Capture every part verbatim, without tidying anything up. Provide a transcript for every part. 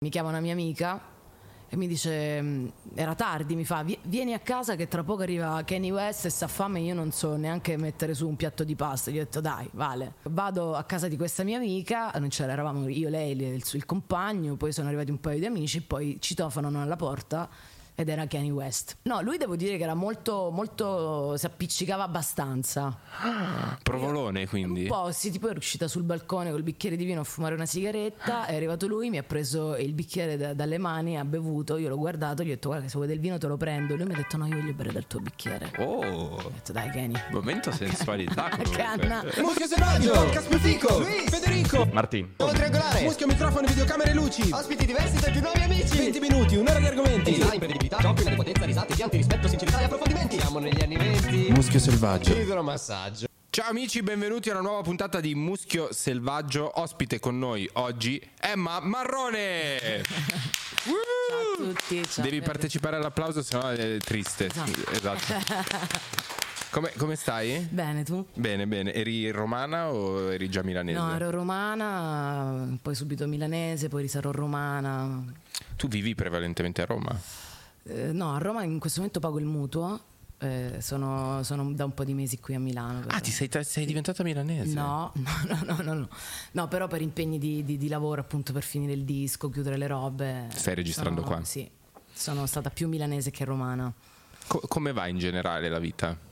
Mi chiama una mia amica e mi dice, era tardi, mi fa: vieni a casa che tra poco arriva Kanye West e s'ha fame e io non so neanche mettere su un piatto di pasta. Gli ho detto dai, vale. Vado a casa di questa mia amica, non c'era, eravamo io, lei, il, il compagno, poi sono arrivati un paio di amici, poi citofonano alla porta ed era Kanye West. No, lui devo dire che era molto, molto, si appiccicava abbastanza. Ah, provolone quindi? Un po', sì, tipo ero uscita sul balcone col bicchiere di vino a fumare una sigaretta, è arrivato lui, mi ha preso il bicchiere da, dalle mani, ha bevuto, io l'ho guardato, gli ho detto guarda che se vuoi del vino te lo prendo. Lui mi ha detto no, io voglio bere dal tuo bicchiere. Oh, ho detto dai Kanye. Momento sensualità. Canna. Muschio selvaggio, Casper Fico, Luis, Federico, Martin, Nuovo triangolare, muschio, microfono, videocamere, luci, ospiti diversi tra i più nuovi amici, venti minuti, un'ora di argomenti, design, imprendibilità, giochi, una potenza, risate, pianti, rispetto, sincerità e approfondimenti. Siamo negli anni venti. Muschio selvaggio, idromassaggio. Ciao amici, benvenuti a una nuova puntata di Muschio Selvaggio. Ospite con noi oggi Emma Marrone. Ciao a tutti, ciao. Devi partecipare all'applauso, sennò è triste. Esatto. Esatto. Come, come stai? Bene, tu? Bene, bene. Eri romana o eri già milanese? No, ero romana, poi subito milanese, poi sarò romana. Tu vivi prevalentemente a Roma? Eh, no, a Roma in questo momento pago il mutuo. Eh, sono, sono da un po' di mesi qui a Milano. Ah, ti sei, sei diventata milanese? No, no, no, no, no, no. No, però per impegni di, di, di lavoro, appunto, per finire il disco, chiudere le robe. Stai registrando sono, qua? Sì, sono stata più milanese che romana. Co- come va in generale la vita?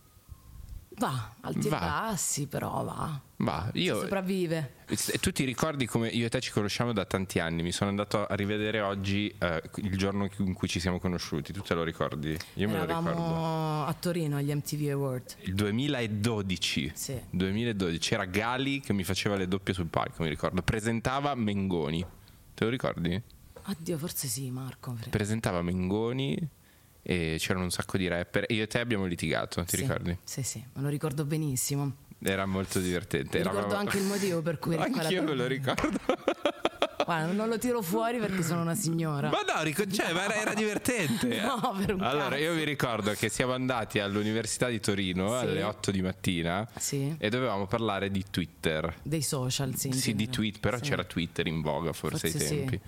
Va, alti Va. e bassi, però va. Va, io... Si sopravvive. Tu ti ricordi come io e te ci conosciamo da tanti anni? Mi sono andato a rivedere oggi eh, il giorno in cui ci siamo conosciuti. Tu te lo ricordi? Io me Eravamo lo ricordo. a Torino agli M T V Award. Il duemiladodici. Sì. duemiladodici. C'era Gali che mi faceva le doppie sul palco, mi ricordo. Presentava Mengoni. Te lo ricordi? Oddio, forse sì, Marco. Presentava Mengoni e c'erano un sacco di rapper. E io e te abbiamo litigato, ti sì, ricordi? Sì, sì, me lo ricordo benissimo. Era molto divertente. Mi Eravamo... ricordo anche il motivo per cui... Anch'io me lo ricordo. Guarda, non lo tiro fuori perché sono una signora. Ma no, ric- cioè, ma era, era divertente. No, per un Allora, cazzo. io mi ricordo che siamo andati all'Università di Torino Sì. alle otto di mattina Sì. e dovevamo parlare di Twitter. Dei social, sì. in Sì, di genere. tweet, però Sì. c'era Twitter in voga forse, Forse ai tempi.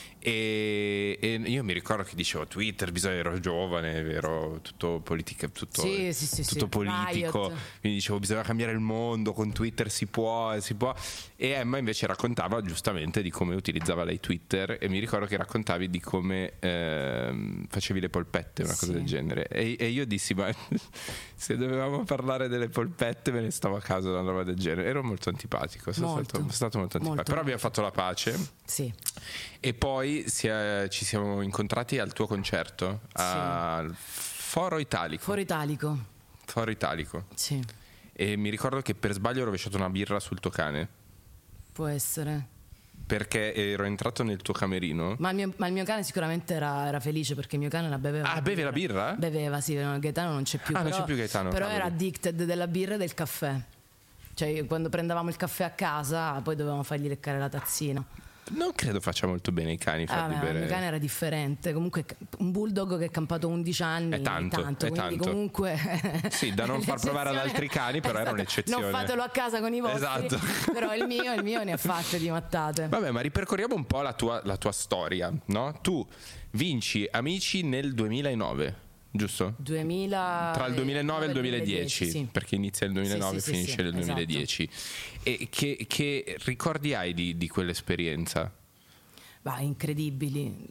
E, e io mi ricordo che dicevo Twitter, bisogna, ero giovane, ero tutto politica, tutto, Sì, sì, sì, tutto sì. politico. Riot. Quindi dicevo bisogna cambiare il mondo, con Twitter si può, si può. E Emma invece raccontava giustamente di come utilizzava lei Twitter e mi ricordo che raccontavi di come ehm, facevi le polpette, una cosa Sì. del genere. E, e io dissi ma se dovevamo parlare delle polpette me ne stavo a casa da una roba del genere. Ero molto antipatico, sono Molto. stato, stato molto antipatico. Molto, Però molto. abbiamo fatto la pace. Sì. E poi si è- ci siamo incontrati al tuo concerto al Foro Italico. Foro Italico. Foro Italico. Sì, E mi ricordo che per sbaglio ho rovesciato una birra sul tuo cane può essere. perché ero entrato nel tuo camerino. Ma il mio, ma il mio cane sicuramente era, era felice perché il mio cane la beveva. Ah, beve la birra? Beveva, sì, no, Gaetano non c'è più. Ah, non però, c'è più Gaetano, Però cavoli. era addicted della birra e del caffè. Cioè, quando prendevamo il caffè a casa, poi dovevamo fargli leccare la tazzina. Non credo faccia molto bene i cani Ah, farli ma il bere. mio cane era differente. Comunque, un bulldog che è campato undici anni È tanto, è quindi tanto. comunque. Sì, da non far provare ad altri cani, però era un'eccezione. Non fatelo a casa con i vostri. Esatto. Però il mio, il mio ne ha fatte di mattate. Vabbè, ma ripercorriamo un po' la tua, la tua storia, no? Tu vinci Amici nel duemilanove, giusto? duemila Tra il duemilanove e il duemiladieci, sì. perché inizia il duemilanove Sì, e sì, finisce sì, nel sì, duemiladieci. E che, che ricordi hai di, di quell'esperienza? Bah, incredibili.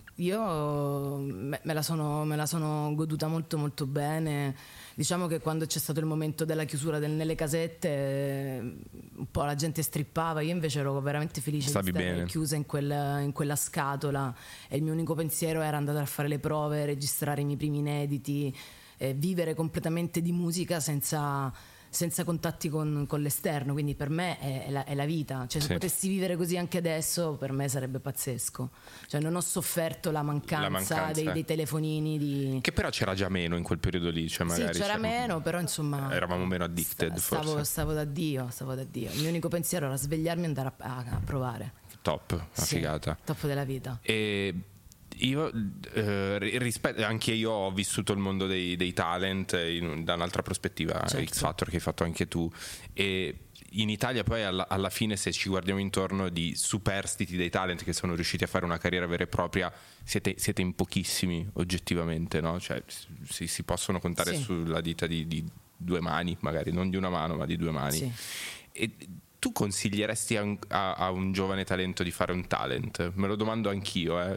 Io me, me la sono, me la sono goduta molto molto bene. Diciamo che quando c'è stato il momento della chiusura del, nelle casette eh, un po' la gente strippava, io invece ero veramente felice Stavi di stare bene. chiusa in, quel, in quella scatola e il mio unico pensiero era andare a fare le prove, registrare i miei primi inediti, eh, vivere completamente di musica senza... senza contatti con, con l'esterno, quindi per me è, è, la, è la vita. Cioè, se Sì. potessi vivere così anche adesso, per me sarebbe pazzesco. Cioè, non ho sofferto la mancanza, La mancanza. Dei, dei telefonini di... Che però c'era già meno in quel periodo lì, cioè magari Sì, c'era c'era- meno, però insomma eravamo meno addicted, sta- stavo, forse. stavo da Dio, stavo da Dio. Il mio unico pensiero era svegliarmi e andare a, a, a provare. Top, una Sì, figata. top della vita. E io eh, rispetto, anche io ho vissuto il mondo dei, dei talent in- da un'altra prospettiva, Certo. X Factor che hai fatto anche tu, e in Italia poi alla, alla fine, se ci guardiamo intorno, di superstiti dei talent che sono riusciti a fare una carriera vera e propria, siete, siete in pochissimi oggettivamente, no? Cioè si, si possono contare sì. sulla dita di, di due mani, magari non di una mano ma di due mani. Sì. E tu consiglieresti a un, a, a un giovane talento di fare un talent? Me lo domando anch'io, eh.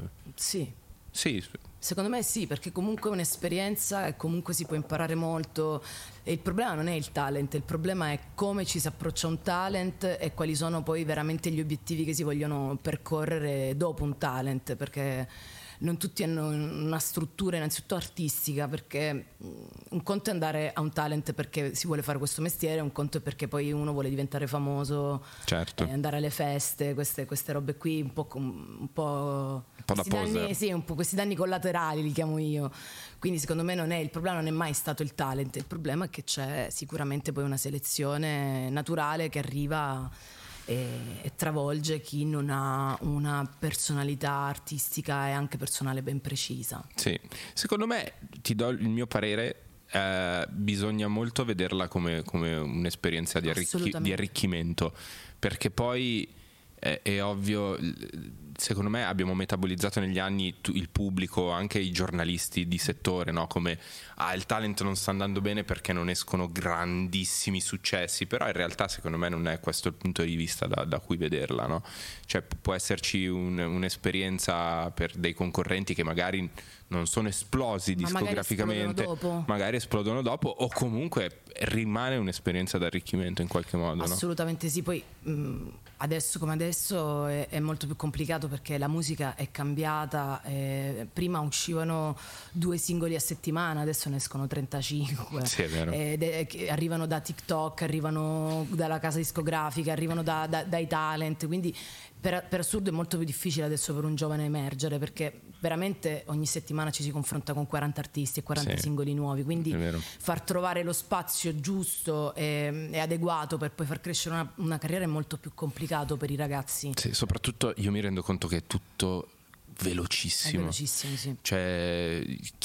Sì. Sì. Secondo me sì, perché comunque è un'esperienza e comunque si può imparare molto. E il problema non è il talent, il problema è come ci si approccia a un talent e quali sono poi veramente gli obiettivi che si vogliono percorrere dopo un talent, perché non tutti hanno una struttura innanzitutto artistica, perché un conto è andare a un talent perché si vuole fare questo mestiere, un conto è perché poi uno vuole diventare famoso, certo. eh, andare alle feste, queste, queste robe qui un po', un po', un po' da danni, sì, un po' questi danni collaterali li chiamo io. Quindi secondo me non è, il problema non è mai stato il talent, il problema è che c'è sicuramente poi una selezione naturale che arriva e, e travolge chi non ha una personalità artistica e anche personale ben precisa. Sì, secondo me, ti do il mio parere, eh, bisogna molto vederla come, come un'esperienza di, arricchi, di arricchimento, perché poi eh, è ovvio, secondo me abbiamo metabolizzato negli anni il pubblico, anche i giornalisti di settore, no? Come ah, il talent non sta andando bene perché non escono grandissimi successi, però in realtà secondo me non è questo il punto di vista da, da cui vederla, no? Cioè può esserci un, un'esperienza per dei concorrenti che magari non sono esplosi Ma discograficamente, magari esplodono, magari esplodono dopo, o comunque rimane un'esperienza d'arricchimento in qualche modo. Assolutamente no? sì, poi mh, adesso come adesso è, è molto più complicato perché la musica è cambiata, eh, prima uscivano due singoli a settimana, adesso ne escono trentacinque, sì, è vero. Ed è, che arrivano da TikTok, arrivano dalla casa discografica, arrivano da, da, dai talent, quindi per, per assurdo è molto più difficile adesso per un giovane emergere, perché veramente ogni settimana ci si confronta con quaranta artisti e quaranta sì, singoli nuovi, quindi far trovare lo spazio giusto e, e adeguato per poi far crescere una, una carriera è molto più complicato per i ragazzi. Sì, soprattutto io mi rendo conto che è tutto velocissimo, è velocissimo, sì. Cioè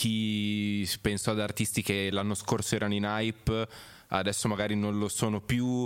chi, penso ad artisti che l'anno scorso erano in hype, adesso magari non lo sono più,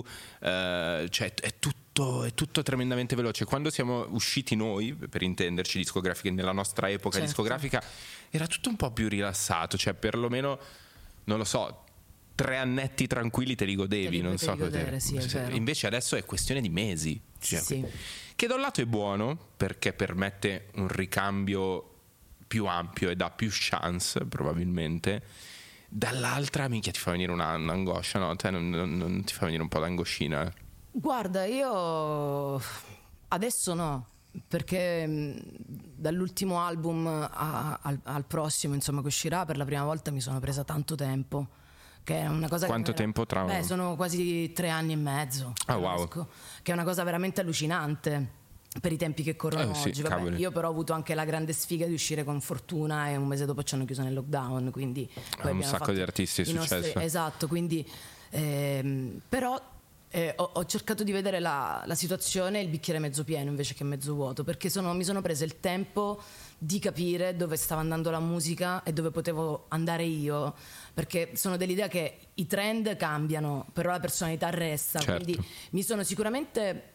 eh, cioè è tutto, è tutto tremendamente veloce. Quando siamo usciti noi, per intenderci, discografiche, nella nostra epoca certo. discografica, era tutto un po' più rilassato, cioè perlomeno, non lo so, tre annetti tranquilli te li godevi, te li non so godere, sì, invece adesso è questione di mesi, cioè, sì. che da un lato è buono perché permette un ricambio più ampio e dà più chance probabilmente, dall'altra minchia ti fa venire una, un'angoscia, no? Te non, non, non ti fa venire un po' d'angoscina? Eh? Guarda, io adesso no, perché dall'ultimo album a, al, al prossimo, insomma, che uscirà, per la prima volta mi sono presa tanto tempo, che è una cosa. Quanto che tempo tra? Beh, sono quasi tre anni e mezzo. Ah, wow. Che è una cosa veramente allucinante per i tempi che corrono eh, oggi. sì, Vabbè, io però ho avuto anche la grande sfiga di uscire con Fortuna e un mese dopo ci hanno chiuso nel lockdown, quindi poi un sacco di artisti è successo. Nostri, esatto, quindi ehm, però eh, ho, ho cercato di vedere la, la situazione, il bicchiere mezzo pieno invece che mezzo vuoto, perché sono, mi sono presa il tempo di capire dove stava andando la musica e dove potevo andare io, perché sono dell'idea che i trend cambiano, però la personalità resta, certo. Quindi mi sono sicuramente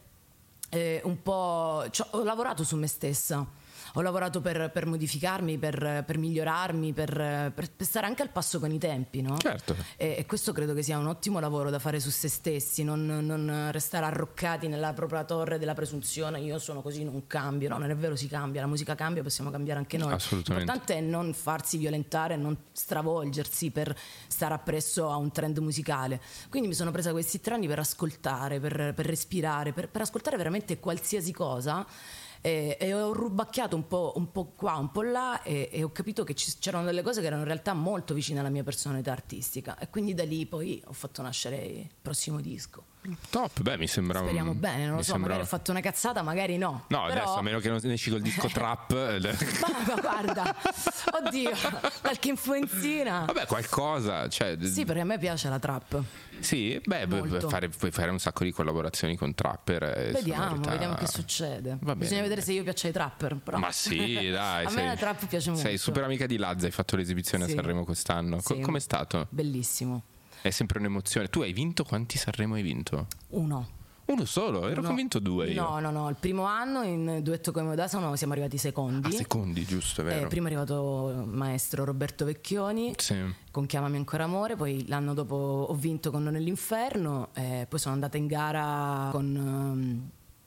Eh, un po', cioè, ho lavorato su me stessa, ho lavorato per, per modificarmi, per, per migliorarmi, per, per, per stare anche al passo con i tempi, no? Certo. E, e questo credo che sia un ottimo lavoro da fare su se stessi, non, non restare arroccati nella propria torre della presunzione, io sono così, non cambio. No, non è vero, si cambia, la musica cambia, possiamo cambiare anche noi. Assolutamente. L'importante è non farsi violentare, non stravolgersi per stare appresso a un trend musicale. Quindi mi sono presa questi tre anni per ascoltare, per, per respirare, per, per ascoltare veramente qualsiasi cosa. E, e ho rubacchiato un po', un po' qua, un po' là e, e ho capito che ci, c'erano delle cose che erano in realtà molto vicine alla mia personalità artistica, e quindi da lì poi ho fatto nascere il prossimo disco. Top, beh, mi sembra. Speriamo bene, non lo so, sembra... magari ho fatto una cazzata, magari no. No, però... adesso a meno che non esci col disco trap. ma, ma guarda, oddio, qualche influenzina. Vabbè, qualcosa. Cioè... Sì, perché a me piace la trap. Sì, beh, fare, puoi fare un sacco di collaborazioni con trapper. Vediamo, sonorità... vediamo che succede. Va Bisogna bene. vedere se io piaccio ai trapper. Però. Ma sì, dai. a sei, me la trap piace molto. Sei super amica di Lazza, hai fatto l'esibizione sì. a Sanremo quest'anno. Co- sì. Com'è stato? Bellissimo. È sempre un'emozione. Tu hai vinto, quanti Sanremo hai vinto? Uno. Uno solo? Ero No, convinto due io. No, no, no, il primo anno in duetto con Moda siamo arrivati secondi. Ah, secondi, giusto, è vero. Eh, prima è arrivato il maestro Roberto Vecchioni, Sì. con Chiamami ancora amore, poi l'anno dopo ho vinto con Non nell'inferno, eh, poi sono andata in gara con, um,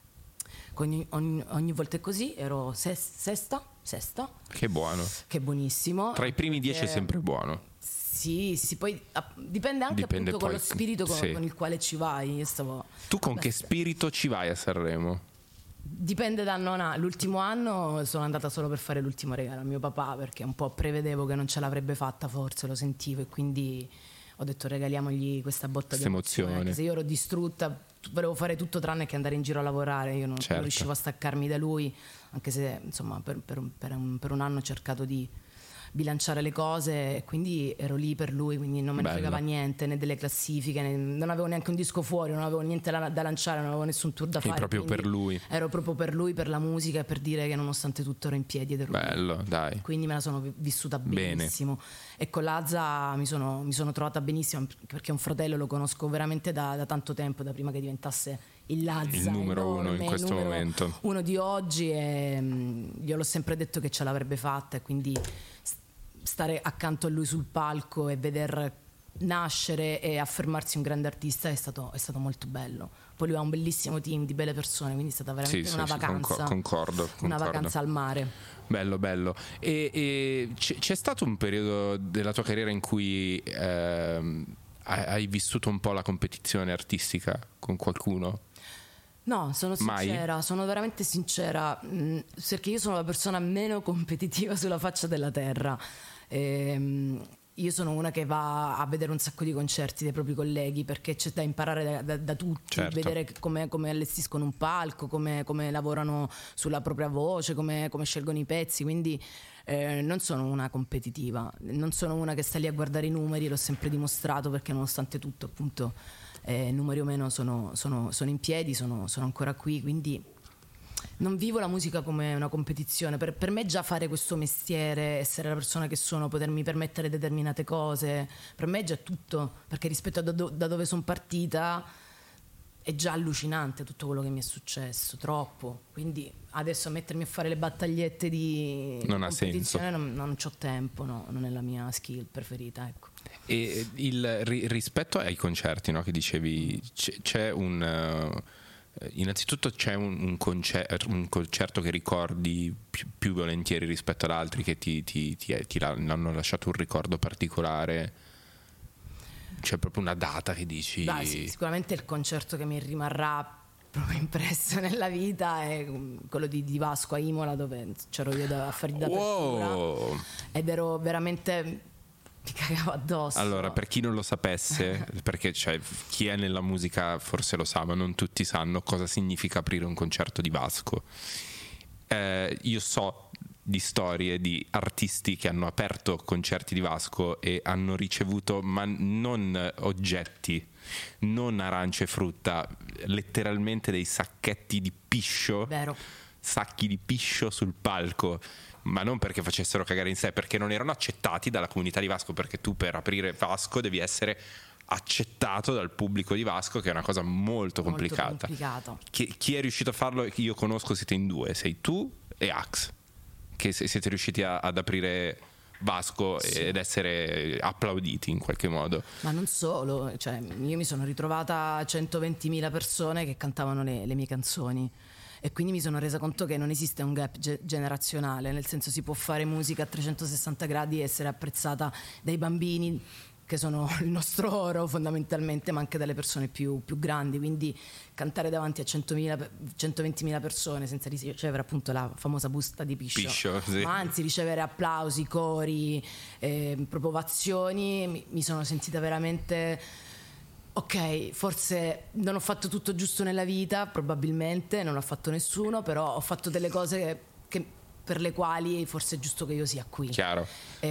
con ogni, ogni, ogni volta è così, ero ses- sesta, sesta, Che buono. che è buonissimo. Tra i primi dieci è Perché- sempre buono. Sì, sì, poi ah, dipende anche Dipende appunto con poi- lo spirito con, sì. con il quale ci vai. Io stavo, Tu con Beh, che spirito ci vai a Sanremo? Dipende da anno. a- L'ultimo anno sono andata solo per fare l'ultimo regalo a mio papà, perché un po' prevedevo che non ce l'avrebbe fatta, forse lo sentivo, e quindi ho detto regaliamogli questa botta Questa di emozione. emozione. Anche se io ero distrutta, volevo fare tutto tranne che andare in giro a lavorare, io non, Certo. non riuscivo a staccarmi da lui, anche se insomma per, per un, per un- per un anno ho cercato di bilanciare le cose, e quindi ero lì per lui, quindi non me ne Bello. fregava niente, né delle classifiche, né- non avevo neanche un disco fuori, non avevo niente da, da lanciare, non avevo nessun tour da Eri fare. proprio quindi per lui. Ero proprio per lui, per la musica, e per dire che nonostante tutto ero in piedi ed ero lì. Bello, dai. Quindi me la sono vi- vissuta Bene. benissimo. E con Lazza mi sono, mi sono trovata benissimo, perché un fratello lo conosco veramente da, da tanto tempo, da prima che diventasse il Lazza, Il numero uno enorme, in questo il numero momento. uno di oggi, e mm, io l'ho sempre detto che ce l'avrebbe fatta, e quindi s- stare accanto a lui sul palco e veder nascere e affermarsi un grande artista è stato, è stato molto bello. Poi lui ha un bellissimo team di belle persone, quindi è stata veramente Sì, una sì, sì, vacanza, concor- concordo, una concordo. vacanza al mare. Bello, bello. E, e c'è, c'è stato un periodo della tua carriera in cui ehm, hai hai vissuto un po' la competizione artistica con qualcuno? No, sono Mai? sincera, sono veramente sincera, mh, perché io sono la persona meno competitiva sulla faccia della terra. Ehm, io sono una che va a vedere un sacco di concerti dei propri colleghi, perché c'è da imparare da, da- da tutti, Certo. vedere come, come allestiscono un palco, come, come lavorano sulla propria voce, come, come scelgono i pezzi, quindi eh, non sono una competitiva, non sono una che sta lì a guardare i numeri, l'ho sempre dimostrato, perché nonostante tutto appunto eh, numeri o meno sono, sono- sono in piedi, sono, sono ancora qui, quindi non vivo la musica come una competizione. Per, per me già fare questo mestiere, essere la persona che sono, potermi permettere determinate cose, per me è già tutto, perché rispetto a da, do- da dove sono partita è già allucinante tutto quello che mi è successo, troppo. Quindi adesso mettermi a fare le battagliette di Non ha competizione non, non c'ho tempo, no, non è la mia skill preferita, ecco. E il, ri- rispetto ai concerti, no, che dicevi, c'è, c'è un... eh, innanzitutto c'è un, un, concer- un concerto che ricordi più, più volentieri rispetto ad altri, che ti, ti, ti, ti hanno lasciato un ricordo particolare? C'è proprio una data che dici... Beh, sì, sicuramente il concerto che mi rimarrà proprio impresso nella vita è quello di, di Vasco a Imola, dove c'ero io da, a fare da apertura, Wow! ed ero veramente, mi cagavo addosso. Allora, per chi non lo sapesse, perché cioè, chi è nella musica forse lo sa, ma non tutti sanno cosa significa aprire un concerto di Vasco. Eh, io so di storie di artisti che hanno aperto concerti di Vasco e hanno ricevuto, ma non oggetti, non arance e frutta, letteralmente dei sacchetti di piscio, Vero. sacchi di piscio sul palco, ma non perché facessero cagare in sé, perché non erano accettati dalla comunità di Vasco, perché tu per aprire Vasco devi essere accettato dal pubblico di Vasco, che è una cosa molto complicata. Molto complicato. Chi, chi è riuscito a farlo, io conosco, siete in due, sei tu e Axe, che se- siete riusciti a- ad aprire Vasco ed essere applauditi in qualche modo. Ma non solo, cioè, io mi sono ritrovata a centoventimila persone che cantavano le, le mie canzoni, e quindi mi sono resa conto che non esiste un gap ge- generazionale, nel senso, si può fare musica a trecentosessanta gradi e essere apprezzata dai bambini, che sono il nostro oro fondamentalmente, ma anche dalle persone più, più grandi, quindi cantare davanti a centomila, centoventimila persone senza ricevere appunto la famosa busta di piscio, Piscio, sì. ma anzi ricevere applausi, cori, eh, provocazioni, mi, mi sono sentita veramente... Ok, forse non ho fatto tutto giusto nella vita, probabilmente non l'ha fatto nessuno, però ho fatto delle cose che, che per le quali forse è giusto che io sia qui. Chiaro.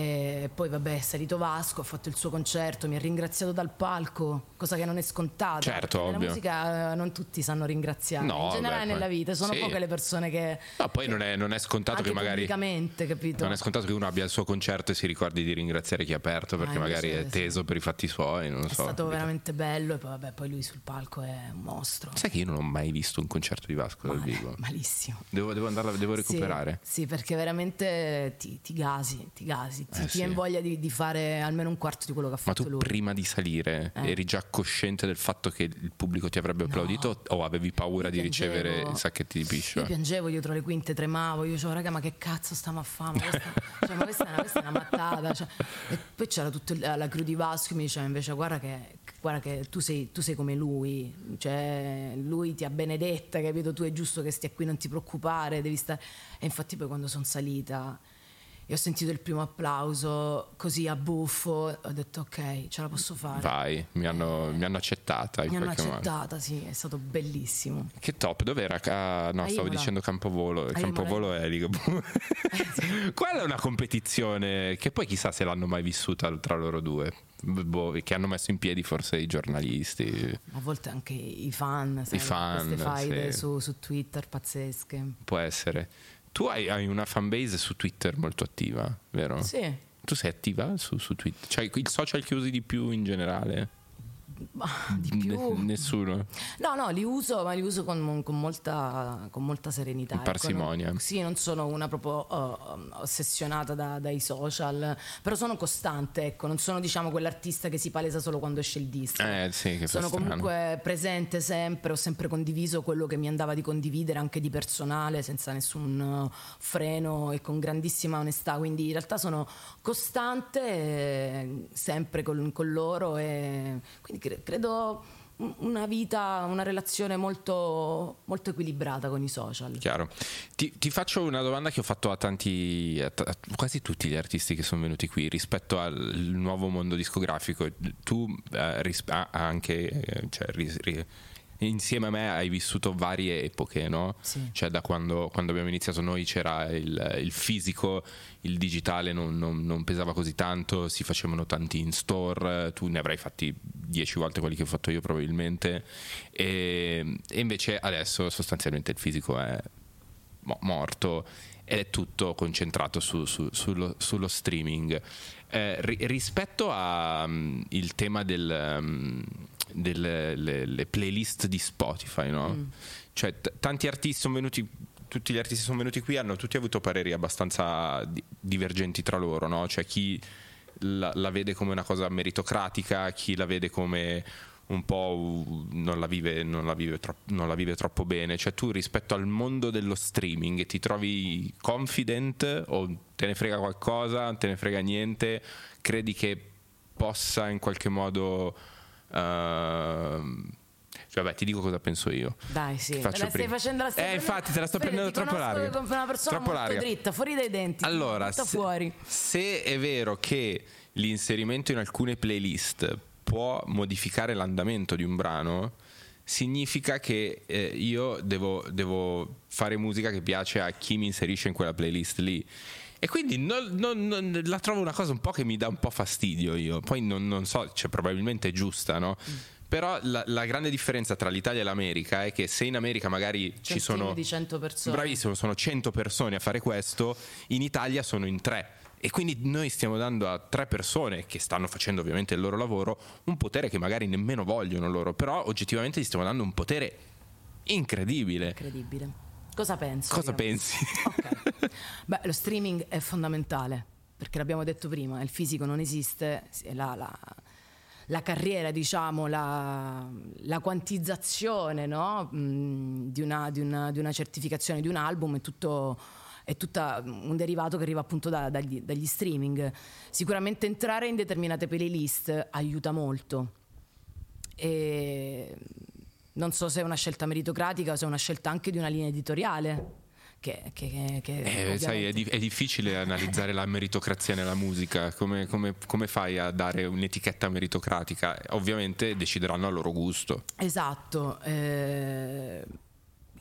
E poi vabbè, è salito Vasco, ha fatto il suo concerto, mi ha ringraziato dal palco, cosa che non è scontata. Certo, nella ovvio. musica non tutti sanno ringraziare. No, in generale beh, nella vita sono sì. poche le persone che... No, poi non è, non è scontato anche che magari... pubblicamente, capito? Non è scontato che uno abbia il suo concerto e si ricordi di ringraziare chi ha aperto, perché Ah, magari invece è sì. teso per i fatti suoi, non lo È so. stato veramente bello e poi vabbè, poi lui sul palco è un mostro. Sai che io non ho mai visto un concerto di Vasco dal Male, vivo? malissimo. Devo, devo andarla, devo recuperare. Sì, sì, perché veramente ti, ti gasi, ti gasi, ti, Eh, ti sì. viene voglia di, di fare almeno un quarto di quello che ha Ma fatto tu lui. prima di salire Eh. eri già cosciente del fatto che il pubblico ti avrebbe applaudito o avevi paura Io di piangevo. ricevere i sacchetti di piscio? Io piangevo dietro le quinte, tremavo, io dicevo raga ma che cazzo stiamo a fare? Ma questa, cioè, ma questa, è, una, questa è una mattata. Cioè. E poi c'era tutta la crew di Vasco e mi diceva invece guarda che, guarda che tu, sei, tu sei come lui, cioè lui ti ha benedetta, capito? Tu è giusto che stia qui, non ti preoccupare, devi stare... E infatti poi quando sono salita e ho sentito il primo applauso così a buffo, ho detto ok, ce la posso fare. Vai, mi hanno, mi hanno accettata in Mi hanno qualche modo. accettata, sì, è stato bellissimo. Che top, dov'era? Ah, no, A stavo Imola. dicendo Campovolo. A Campovolo Imola. è Ligabue. Quella è una competizione che poi chissà se l'hanno mai vissuta tra loro due. Boh, che hanno messo in piedi forse i giornalisti. A volte anche i fan, sai, I fan, queste faide sì. su, su Twitter pazzesche. Può essere. Tu hai, hai una fanbase su Twitter molto attiva, vero? Sì, Tu sei attiva su, su Twitter? Cioè i social che usi di più in generale? ma di più. Ne- nessuno. No, no, li uso, ma li uso con, con molta, con molta serenità. Con parsimonia. Ecco, non- sì, non sono una proprio uh, ossessionata da- dai social, però sono costante, ecco, non sono diciamo quell'artista che si palesa solo quando esce il disco. Eh sì, che fa Sono strano. comunque presente sempre, ho sempre condiviso quello che mi andava di condividere anche di personale senza nessun uh, freno e con grandissima onestà, quindi in realtà sono costante eh, sempre con, con loro e quindi cre- credo un- una vita, una relazione molto, molto equilibrata con i social. Chiaro. Ti, ti faccio una domanda che ho fatto a tanti, a t- a quasi tutti gli artisti che sono venuti qui rispetto al nuovo mondo discografico. Tu eh, ris- ah, anche eh, cioè, ris- ri- insieme a me hai vissuto varie epoche, no? Sì. Cioè da quando, quando abbiamo iniziato noi c'era il, il fisico, il digitale non, non- non pesava così tanto, si facevano tanti in store, tu ne avrai fatti dieci volte quelli che ho fatto io probabilmente, e, e invece adesso sostanzialmente il fisico è mo- morto ed è tutto concentrato su- su- sullo, sullo streaming. Eh, ri- rispetto al tema del, um, delle le- le playlist di Spotify, no? Mm. Cioè t- tanti artisti sono venuti, tutti gli artisti sono venuti qui, hanno tutti avuto pareri abbastanza di- divergenti tra loro, no? Cioè chi la, la vede come una cosa meritocratica, chi la vede come un po' uh, non la vive, non la vive, tro- non la vive troppo bene. Cioè tu rispetto al mondo dello streaming ti trovi confident o te ne frega qualcosa, te ne frega niente, credi che possa in qualche modo uh, cioè vabbè ti dico cosa penso io. Dai, sì, Ti faccio te la stai prima. facendo la stai Eh, prendendo- infatti te la sto Vedi, prendendo ti troppo conosco larga. come una persona Troppo molto larga. dritta, fuori dai denti, Allora, tutta se, fuori. se è vero che l'inserimento in alcune playlist può modificare l'andamento di un brano, significa che eh, io devo, devo fare musica che piace a chi mi inserisce in quella playlist lì. E quindi non, non- non- la trovo una cosa un po' che mi dà un po' fastidio io. Poi non, non so, cioè probabilmente è giusta, no? Mm. Però la, la grande differenza tra l'Italia e l'America è che se in America magari C'è ci un team sono di cento persone. bravissimo, sono cento persone a fare questo, in Italia sono in tre. E quindi noi stiamo dando a tre persone che stanno facendo ovviamente il loro lavoro un potere che magari nemmeno vogliono loro, però oggettivamente gli stiamo dando un potere incredibile. Incredibile. Cosa penso? Cosa io? pensi? Ok. Beh, lo streaming è fondamentale, perché l'abbiamo detto prima, il fisico non esiste, la, la, la carriera, diciamo, la, la quantizzazione, no? Mm, di, una, di, una, di una certificazione di un album è tutto... è tutta un derivato che arriva appunto da- dagli, dagli streaming. Sicuramente entrare in determinate playlist aiuta molto. E non so se è una scelta meritocratica o se è una scelta anche di una linea editoriale. Che, che, che Eh, sai, è, di- è difficile analizzare la meritocrazia nella musica. Come, come- come fai a dare un'etichetta meritocratica? Ovviamente decideranno a loro gusto. Esatto. eh,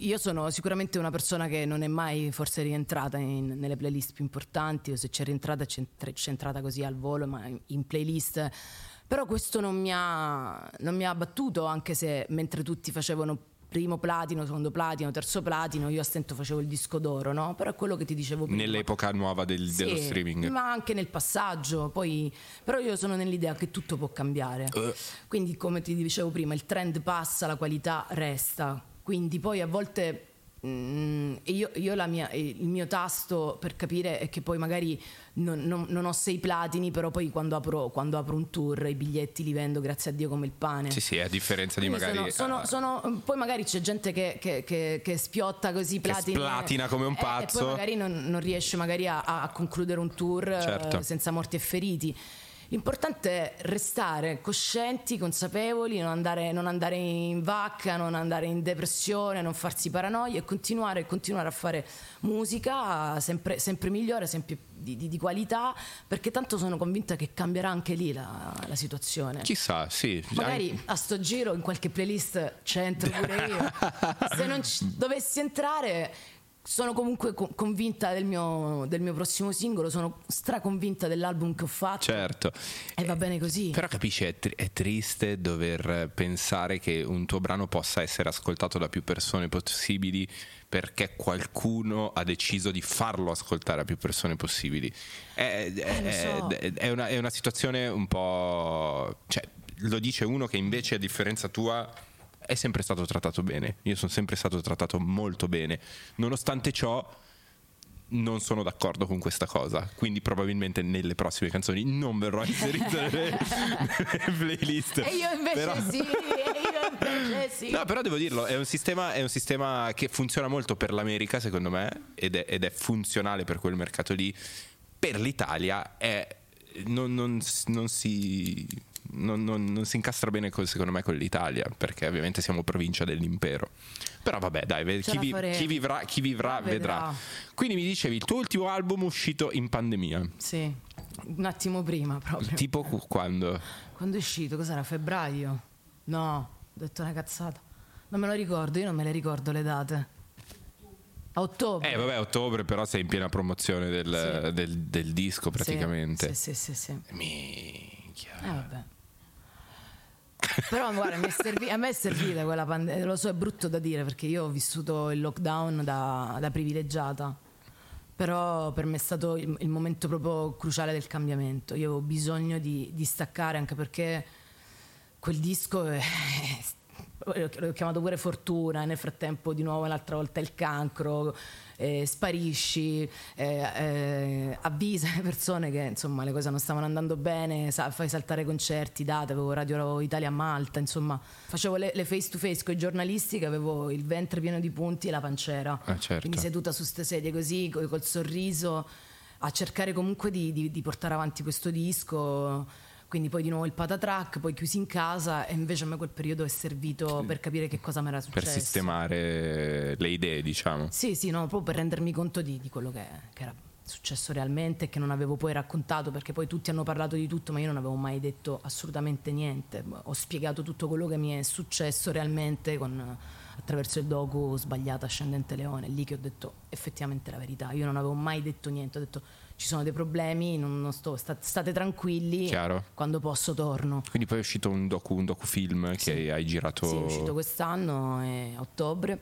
io sono sicuramente una persona che non è mai forse rientrata in, nelle playlist più importanti, o se c'è rientrata c'è, c'è entrata così al volo, ma in, in playlist. Però questo non mi ha non mi ha abbattuto, anche se mentre tutti facevano primo platino, secondo platino, terzo platino, io a stento facevo il disco d'oro, no? Però è quello che ti dicevo prima. Nell'epoca nuova del, sì, dello streaming. Ma anche nel passaggio, poi però io sono nell'idea che tutto può cambiare. Uh. Quindi, come ti dicevo prima, il trend passa, la qualità resta. Quindi poi a volte mm, io, io la mia, il mio tasto per capire è che poi magari non, non, non ho sei platini, però poi quando apro, quando apro un tour i biglietti li vendo grazie a Dio come il pane. Sì, sì, a differenza di Quindi magari sono, sono, sono, poi magari c'è gente che, che, che, che spiotta così platini, che splatina come un pazzo, eh, e poi magari non, non riesce magari a, a concludere un tour, certo, eh, senza morti e feriti. L'importante è restare coscienti, consapevoli, non andare, non andare in vacca, non andare in depressione, non farsi paranoia e continuare, continuare a fare musica sempre, sempre migliore, sempre di, di, di qualità, perché tanto sono convinta che cambierà anche lì la, la situazione. Chissà, sì. Magari a sto giro in qualche playlist c'entro pure io. Se non ci dovessi entrare, sono comunque co- convinta del mio, del mio prossimo singolo, sono straconvinta dell'album che ho fatto. Certo. E va bene così. Però capisci, è, tr- è triste dover pensare che un tuo brano possa essere ascoltato da più persone possibili perché qualcuno ha deciso di farlo ascoltare a più persone possibili. È, è, eh, so. è, è, una, è una situazione un po'... cioè, lo dice uno che invece, a differenza tua, è sempre stato trattato bene. Io sono sempre stato trattato molto bene. Nonostante ciò, non sono d'accordo con questa cosa. Quindi probabilmente nelle prossime canzoni non verrò inserito nelle, nelle playlist. E io invece però... sì, e io invece sì. No, però devo dirlo, è un sistema, è un sistema che funziona molto per l'America, secondo me, ed è, ed è funzionale per quel mercato lì. Per l'Italia è non, non, non si... Non, non, non si incastra bene con, secondo me, con l'Italia, perché ovviamente siamo provincia dell'impero. Però vabbè, dai, chi, vi, chi vivrà, chi vivrà vedrà. vedrà. Quindi mi dicevi, il tuo ultimo album uscito in pandemia? Sì, un attimo prima proprio. Tipo quando? Quando è uscito? Cos'era? Febbraio? No, ho detto una cazzata. Non me lo ricordo, io non me le ricordo le date. A ottobre. Eh vabbè, ottobre, però sei in piena promozione del, sì. del, del disco praticamente. Sì, sì, sì, sì, sì. Minchia. Eh vabbè. Però guarda, mi è servi- a me è servita quella pandemia, lo so, è brutto da dire perché io ho vissuto il lockdown da, da privilegiata, però per me è stato il, il momento proprio cruciale del cambiamento. Io avevo bisogno di, di staccare, anche perché quel disco è, l'ho chiamato pure fortuna, nel frattempo di nuovo l'altra volta il cancro, eh, sparisci, eh, eh, avvisa le persone che insomma le cose non stavano andando bene, sa, fai saltare concerti, date, avevo Radio Italia a Malta, insomma facevo le, le face to face con i giornalisti che avevo il ventre pieno di punti e la pancera, ah, certo. Quindi seduta su ste sedie così col, col sorriso a cercare comunque di, di, di portare avanti questo disco. Quindi poi di nuovo il patatrack, poi chiusi in casa, e invece a me quel periodo è servito sì. per capire che cosa mi era successo. Per sistemare le idee, diciamo. Sì, sì, no, proprio per rendermi conto di, di quello che, che era successo realmente e che non avevo poi raccontato, perché poi tutti hanno parlato di tutto, ma io non avevo mai detto assolutamente niente. Ho spiegato tutto quello che mi è successo realmente con, attraverso il docu Sbagliata Ascendente Leone, lì che ho detto effettivamente la verità. Io non avevo mai detto niente, ho detto ci sono dei problemi, non, non sto, state, state tranquilli. Chiaro. Quando posso torno. Quindi poi è uscito un docu, un docufilm sì. che hai girato. Sì, è uscito quest'anno, a ottobre,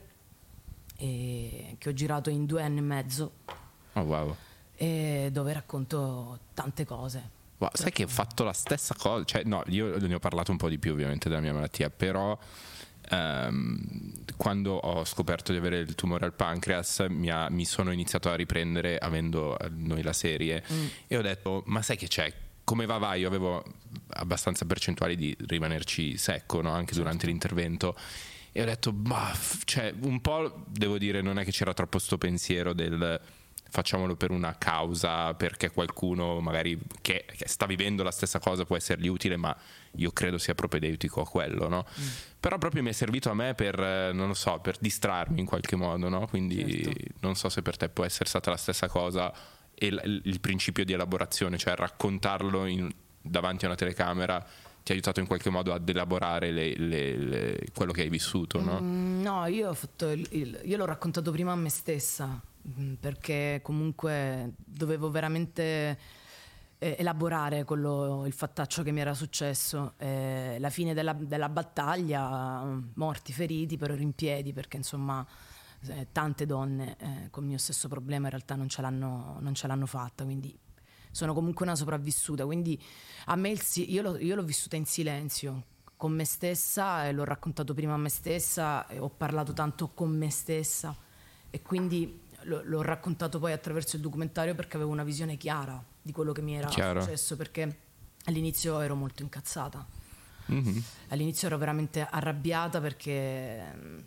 e che ho girato in due anni e mezzo. Oh wow. E dove racconto tante cose. Wow, sai che ho fatto la stessa cosa, cioè no, io ne ho parlato un po' di più ovviamente della mia malattia, però Um, quando ho scoperto di avere il tumore al pancreas mi, ha, mi sono iniziato a riprendere avendo noi la serie mm. e ho detto ma sai che c'è, come va va, io avevo abbastanza percentuali di rimanerci secco, no? Anche certo. durante l'intervento, e ho detto ma cioè, un po' devo dire non è che c'era troppo sto pensiero del facciamolo per una causa, perché qualcuno magari che, che sta vivendo la stessa cosa può essergli utile, ma io credo sia propedeutico a quello, no? Mm. Però proprio mi è servito a me per, non lo so, per distrarmi in qualche modo, no? Quindi certo. non so se per te può essere stata la stessa cosa, e il, il principio di elaborazione, cioè raccontarlo in, davanti a una telecamera ti ha aiutato in qualche modo ad elaborare le, le, le, quello che hai vissuto, no? Mm, no, io ho fatto il, il, io l'ho raccontato prima a me stessa, perché comunque dovevo veramente eh, elaborare quello, il fattaccio che mi era successo. Eh, la fine della, della battaglia, morti, feriti, però ero in piedi, perché insomma eh, tante donne eh, con il mio stesso problema in realtà non ce l'hanno, non ce l'hanno fatta, quindi sono comunque una sopravvissuta. Quindi a me il, io, l'ho, io l'ho vissuta in silenzio con me stessa, e l'ho raccontato prima a me stessa, e ho parlato tanto con me stessa, e quindi l'ho raccontato poi attraverso il documentario, perché avevo una visione chiara di quello che mi era Chiaro. successo, perché all'inizio ero molto incazzata. Mm-hmm. All'inizio ero veramente arrabbiata perché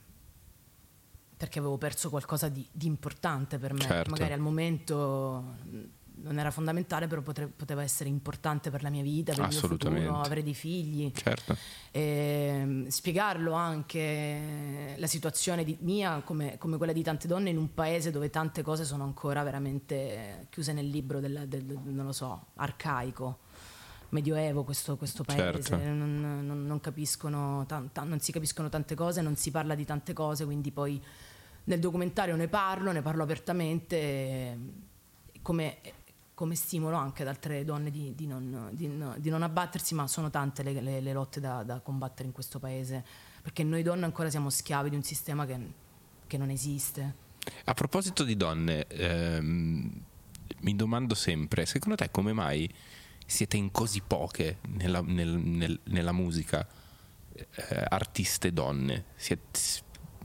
perché avevo perso qualcosa di, di importante per me. Certo. Magari al momento non era fondamentale, però potre, poteva essere importante per la mia vita, per il mio futuro, avere dei figli. Certo. E spiegarlo anche, la situazione di, mia come, come quella di tante donne in un paese dove tante cose sono ancora veramente chiuse nel libro del, del, del non lo so, arcaico, medioevo, questo, questo paese. Certo. non, non, non capiscono tanta, non si capiscono tante cose, non si parla di tante cose, quindi poi nel documentario ne parlo, ne parlo apertamente, come come stimolo anche ad altre donne di, di, non, di, di non abbattersi, ma sono tante le, le, le lotte da, da combattere in questo paese, perché noi donne ancora siamo schiavi di un sistema che, che non esiste. A proposito di donne, ehm, mi domando sempre, secondo te come mai siete in così poche nella, nel, nel, nella musica, eh, artiste donne? Siete,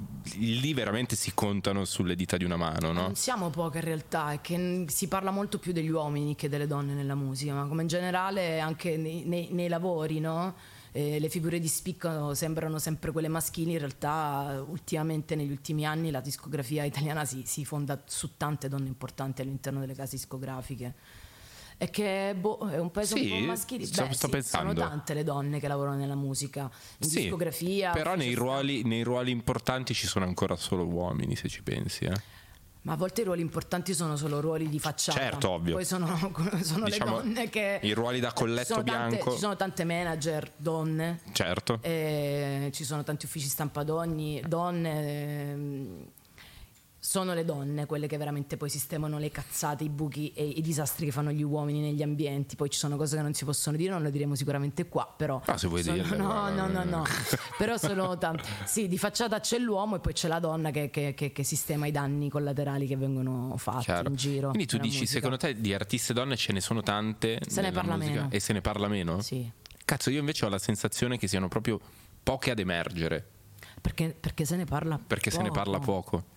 lì veramente si contano sulle dita di una mano, no? Non siamo poche in realtà, è che si parla molto più degli uomini che delle donne nella musica, ma come in generale anche nei, nei, nei lavori, no? Eh, le figure di spicco sembrano sempre quelle maschili, in realtà ultimamente negli ultimi anni la discografia italiana si, si fonda su tante donne importanti all'interno delle case discografiche. È che boh, è un paese sì, un po' maschile. Sto, Beh, sto sì, pensando. sono tante le donne che lavorano nella musica, in sì, discografia. Però nei ruoli, nei ruoli importanti ci sono ancora solo uomini, se ci pensi, eh. Ma a volte i ruoli importanti sono solo ruoli di facciata. Certo, ovvio. Poi sono, sono diciamo, le donne che i ruoli da colletto ci bianco. Tante, ci sono tante manager donne. Certo. E ci sono tanti uffici stampa donne, donne. Sono le donne quelle che veramente poi sistemano le cazzate, i buchi e i disastri che fanno gli uomini negli ambienti. Poi ci sono cose che non si possono dire, non le diremo sicuramente qua, però ah, se vuoi sono, dirle, no, no, no, no. Però sono tante. Sì, di facciata c'è l'uomo e poi c'è la donna che, che, che, che sistema i danni collaterali che vengono fatti. Chiaro. In giro. Quindi tu dici, musica. Secondo te di artiste donne ce ne sono tante? Se ne parla musica, meno. E se ne parla meno? Sì. Cazzo, io invece ho la sensazione che siano proprio poche ad emergere. Perché, perché se ne parla Perché poco. se ne parla poco.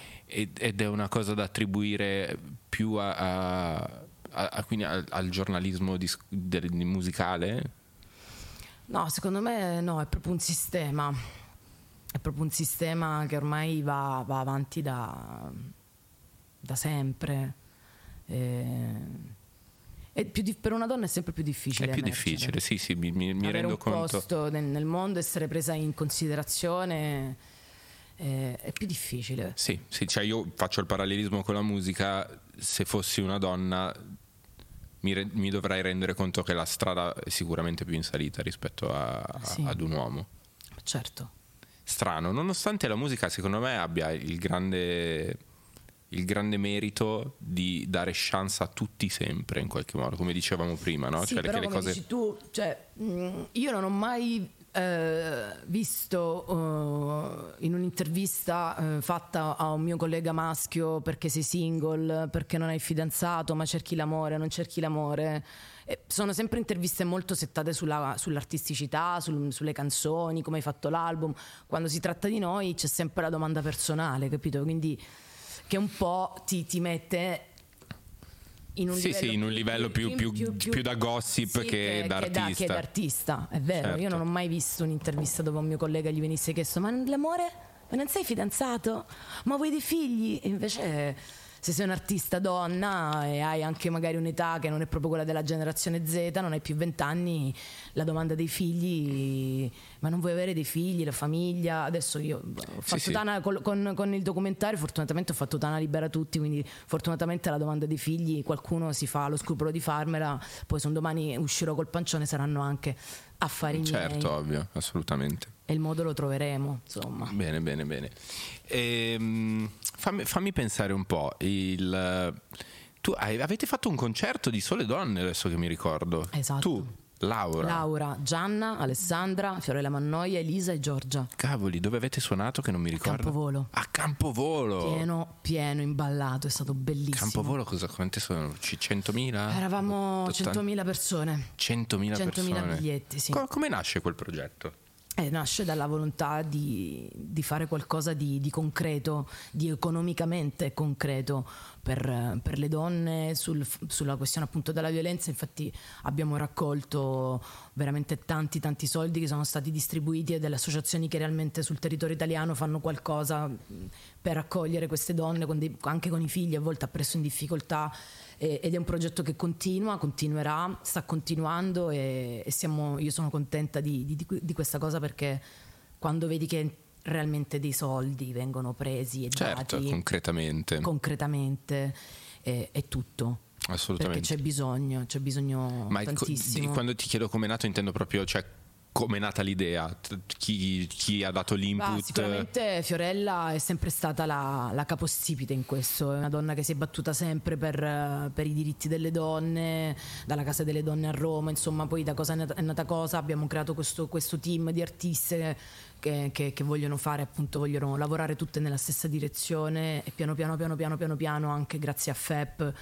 Ed è una cosa da attribuire più a, a, a, a quindi al, al giornalismo di, di, di musicale? No, secondo me no, è proprio un sistema. È proprio un sistema che ormai va, va avanti da, da sempre. E, è più di, per una donna è sempre più difficile. È più emergere. difficile, sì, sì, mi, mi, mi rendo conto. Avere un posto nel, nel mondo, essere presa in considerazione. È più difficile. Sì, sì, cioè io faccio il parallelismo con la musica. Se fossi una donna mi, re- mi dovrei rendere conto che la strada è sicuramente più in salita rispetto a, sì. ad un uomo. Certo. Strano, nonostante la musica secondo me abbia il grande il grande merito di dare chance a tutti sempre, in qualche modo, come dicevamo prima, no? Sì, cioè, però che le come cose... dici tu, cioè, io non ho mai Eh, visto uh, in un'intervista uh, fatta a un mio collega maschio: perché sei single, perché non hai fidanzato, ma cerchi l'amore, non cerchi l'amore. E sono sempre interviste molto settate sulla, sull'artisticità, sul, sulle canzoni, come hai fatto l'album. Quando si tratta di noi c'è sempre la domanda personale, capito? Quindi che un po' ti, ti mette in un sì, livello, sì, in un livello più, più, più, più, più da gossip sì, che, che d'artista. Che, da, che d'artista, è vero. Certo. Io non ho mai visto un'intervista dove un mio collega gli venisse chiesto: ma l'amore? Ma non sei fidanzato? Ma vuoi dei figli? E invece se sei un artista donna e hai anche magari un'età che non è proprio quella della generazione Z, non hai più vent'anni, la domanda dei figli, ma non vuoi avere dei figli, la famiglia? Adesso io ho fatto sì. Tana con, con, con il documentario, fortunatamente ho fatto Tana libera tutti, quindi fortunatamente la domanda dei figli qualcuno si fa lo scrupolo di farmela, poi se un domani uscirò col pancione saranno anche affari miei. Certo, ovvio, assolutamente. E il modo lo troveremo, insomma. Bene, bene, bene. Ehm, fammi, fammi pensare un po'. Il, tu hai, avete fatto un concerto di sole donne, adesso che mi ricordo. Esatto. Tu, Laura. Laura, Gianna, Alessandra, Fiorella Mannoia, Elisa e Giorgia. Cavoli, dove avete suonato che non mi ricordo? Campovolo. A Campovolo. Pieno, pieno, imballato, è stato bellissimo. Campovolo cosa, quante sono? C- centomila? Eravamo ottanta centomila persone. centomila centomila persone. biglietti, sì. Co- come nasce quel progetto? Eh, nasce dalla volontà di, di fare qualcosa di, di concreto, di economicamente concreto per, per le donne sul, sulla questione appunto della violenza. Infatti abbiamo raccolto veramente tanti tanti soldi che sono stati distribuiti, e delle associazioni che realmente sul territorio italiano fanno qualcosa per accogliere queste donne con dei, anche con i figli a volte appresso in difficoltà. Ed è un progetto che continua, continuerà, sta continuando, e, e siamo, io sono contenta di, di, di questa cosa, perché quando vedi che realmente dei soldi vengono presi e Certo, dati concretamente. concretamente è, è tutto. Assolutamente. Perché c'è bisogno, c'è bisogno Ma il co- tantissimo. di- quando ti chiedo come è nato intendo proprio, cioè, come è nata l'idea? T- Chi, chi ha dato l'input? Ah, sicuramente Fiorella è sempre stata la, la capostipite in questo, è una donna che si è battuta sempre per, eh, per i diritti delle donne, dalla Casa delle Donne a Roma, insomma, poi da cosa è nata, è nata cosa, abbiamo creato questo, questo team di artiste che, che, che vogliono fare, appunto, vogliono lavorare tutte nella stessa direzione, e piano piano piano piano piano piano, anche grazie a F E P,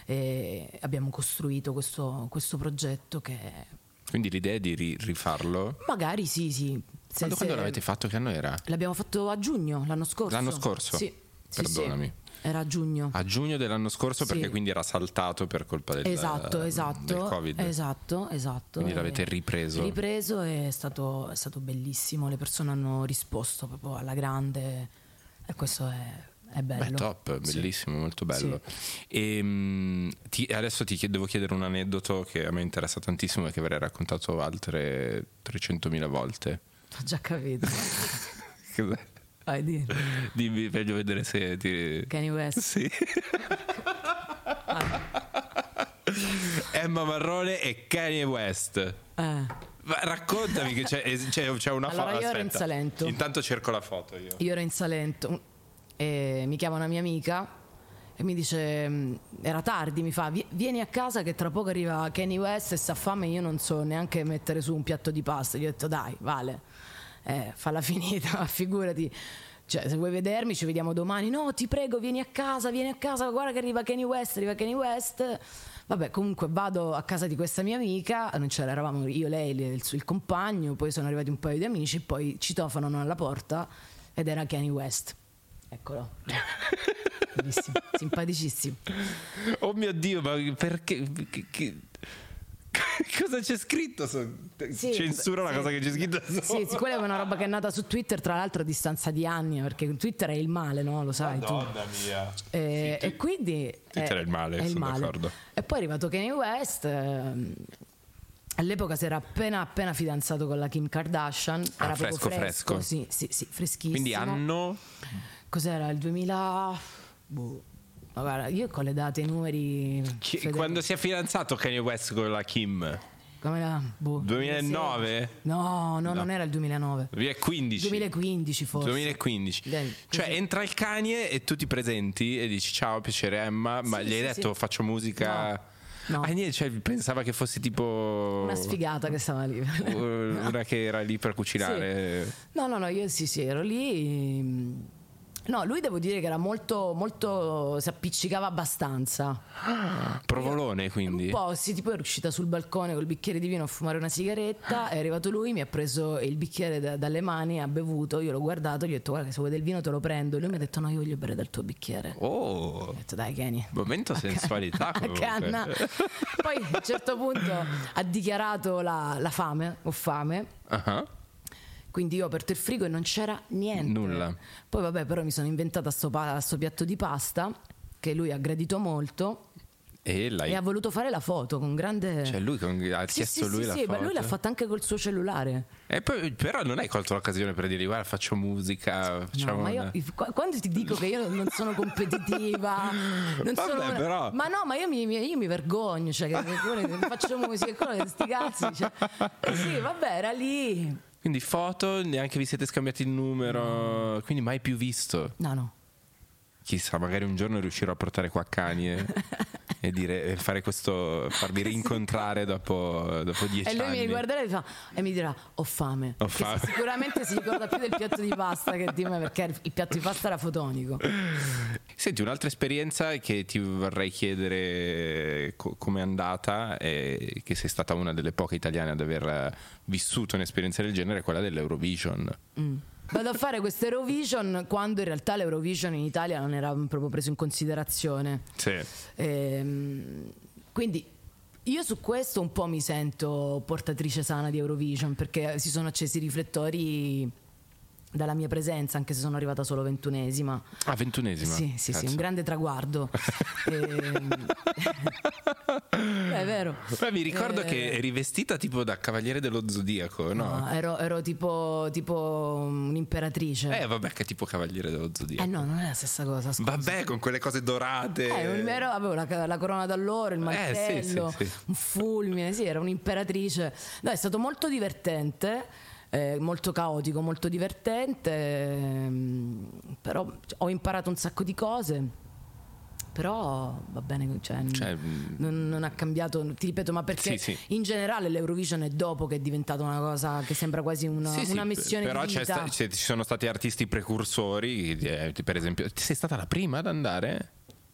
eh, abbiamo costruito questo, questo progetto che... Quindi l'idea è di ri- rifarlo? Magari sì, sì. Se- Quando, se- quando l'avete fatto? Che anno era? L'abbiamo fatto a giugno, l'anno scorso. L'anno scorso? Sì. sì, Perdonami. sì. Era a giugno. A giugno dell'anno scorso, Sì. perché quindi era saltato per colpa del, Esatto, esatto. del Covid. Esatto, esatto. Quindi l'avete E- ripreso. Ripreso, e è stato, è stato bellissimo. Le persone hanno risposto proprio alla grande, e questo è, è bello. Beh, top, Sì. bellissimo, molto bello. E, mh, ti- adesso ti chied- devo chiedere un aneddoto che a me interessa tantissimo e che avrei raccontato altre trecentomila volte. Ho già capito. Cos'è? Vai, di. Dimmi, voglio vedere se ti... Kanye West. Sì. Emma Marrone e Kanye West. Eh. Ma raccontami che c'è, c'è, c'è una foto. Allora, io ero in Aspetta. Salento. Intanto cerco la foto io. Io ero in Salento e mi chiama una mia amica e mi dice, mh, era tardi, mi fa: "Vi- vieni a casa che tra poco arriva Kanye West e sta fame, io non so neanche mettere su un piatto di pasta". Gli ho detto: dai, vale, eh, falla finita, figurati, cioè, se vuoi vedermi ci vediamo domani. No, ti prego, vieni a casa, vieni a casa, guarda che arriva Kanye West, arriva Kanye West. Vabbè, comunque vado a casa di questa mia amica, non c'era, eravamo io, lei, il, il compagno, poi sono arrivati un paio di amici, poi citofonano alla porta ed era Kanye West. Eccolo. Bellissimo, simpaticissimo. Oh mio Dio, ma perché? Che, che- cosa c'è scritto? So- Sì, Censura la sì. cosa che c'è scritto sopra. Sì, sì, quella è una roba che è nata su Twitter, tra l'altro a distanza di anni, perché Twitter è il male, no? Lo sai tu. Madonna mia. E, Sì, e quindi Twitter è il male, è il sono male. d'accordo. E poi è arrivato Kanye West, ehm, all'epoca si era appena appena fidanzato con la Kim Kardashian, Ah, era fresco, proprio fresco, fresco. Sì, sì, sì, freschissimo. Quindi anno? Cos'era il duemila? Boh. Ma guarda, io con le date, i numeri. Chi- Fede- quando si è fidanzato Kanye West con la Kim? Come era? Boh, duemilanove? No, no, non era il duemilanove. duemilaquindici. duemilaquindici forse. duemilaquindici. Dai, Cioè così. entra il Kanye e tu ti presenti e dici ciao, piacere Emma, ma Sì, gli hai sì, detto sì. faccio musica? No, no. Ah, niente, cioè, pensava che fossi tipo Una sfigata che stava lì. una che era lì per cucinare. No, no, no, io sì, sì, ero lì. No, lui devo dire che era molto, molto, si appiccicava abbastanza. Provolone, quindi. Un po', sì, tipo ero uscita sul balcone col bicchiere di vino a fumare una sigaretta, è arrivato lui, mi ha preso il bicchiere da- dalle mani, ha bevuto, io l'ho guardato, gli ho detto: guarda che se vuoi del vino te lo prendo. E lui mi ha detto: no, io voglio bere dal tuo bicchiere. Oh, Ho detto: dai, Kenny. momento sensualità A comunque. canna. Poi a un certo punto ha dichiarato la, la fame, ho fame. Ah, Quindi io ho aperto il frigo e non c'era niente. Nulla. Poi vabbè, però mi sono inventata sto, pa- sto piatto di pasta che lui ha gradito molto. E, e ha voluto fare la foto con grande. Cioè lui con... ha sì, chiesto sì, lui sì, la sì, foto. ma lui l'ha fatta anche col suo cellulare. E poi, però non hai colto l'occasione per dire guarda faccio musica, facciamo no, ma io, una... quando ti dico che io non sono competitiva non Vabbè, sono una... però... ma no, ma io mi, io mi vergogno, cioè che, che, che faccio musica e quello che sti cazzi, cioè. Eh sì, vabbè, era lì. Quindi foto, neanche vi siete scambiati il numero, no. Quindi mai più visto. No, no. Chissà, magari un giorno riuscirò a portare qua Kanye e dire, fare questo, farvi rincontrare dopo, dopo dieci anni. E lui anni. mi guarderà e, fa, e mi dirà ho fame, ho fame. Sicuramente si ricorda più del piatto di pasta che di me, perché il piatto di pasta era fotonico. Senti, un'altra esperienza che ti vorrei chiedere co- com'è andata, e che sei stata una delle poche italiane ad aver vissuto un'esperienza del genere, è quella dell'Eurovision. Mm. Vado a fare questo Eurovision quando in realtà l'Eurovision in Italia non era proprio preso in considerazione. Sì. Ehm, quindi io su questo un po' mi sento portatrice sana di Eurovision, perché si sono accesi i riflettori dalla mia presenza, anche se sono arrivata solo ventunesima. Ah, ventunesima? Sì, sì, sì, un grande traguardo. ehm... È vero. Beh, mi ricordo eh... che eri vestita tipo da Cavaliere dello Zodiaco, no? No, ero, ero tipo, tipo un'imperatrice. Eh, vabbè, che tipo Cavaliere dello Zodiaco. Eh no, non è la stessa cosa, scusa. Vabbè, con quelle cose dorate. Eh, ero, avevo la, la corona d'alloro, il mantello, eh, sì, sì, sì. un fulmine, sì, era un'imperatrice. No, è stato molto divertente. Eh, molto caotico, molto divertente, ehm, però ho imparato un sacco di cose, però va bene, cioè, cioè, non, non ha cambiato, ti ripeto, ma perché sì, sì. in generale l'Eurovision è dopo che è diventata una cosa che sembra quasi una, sì, una sì, missione però di vita. C'è sta, c'è, ci sono stati artisti precursori, eh, per esempio, sei stata la prima ad andare?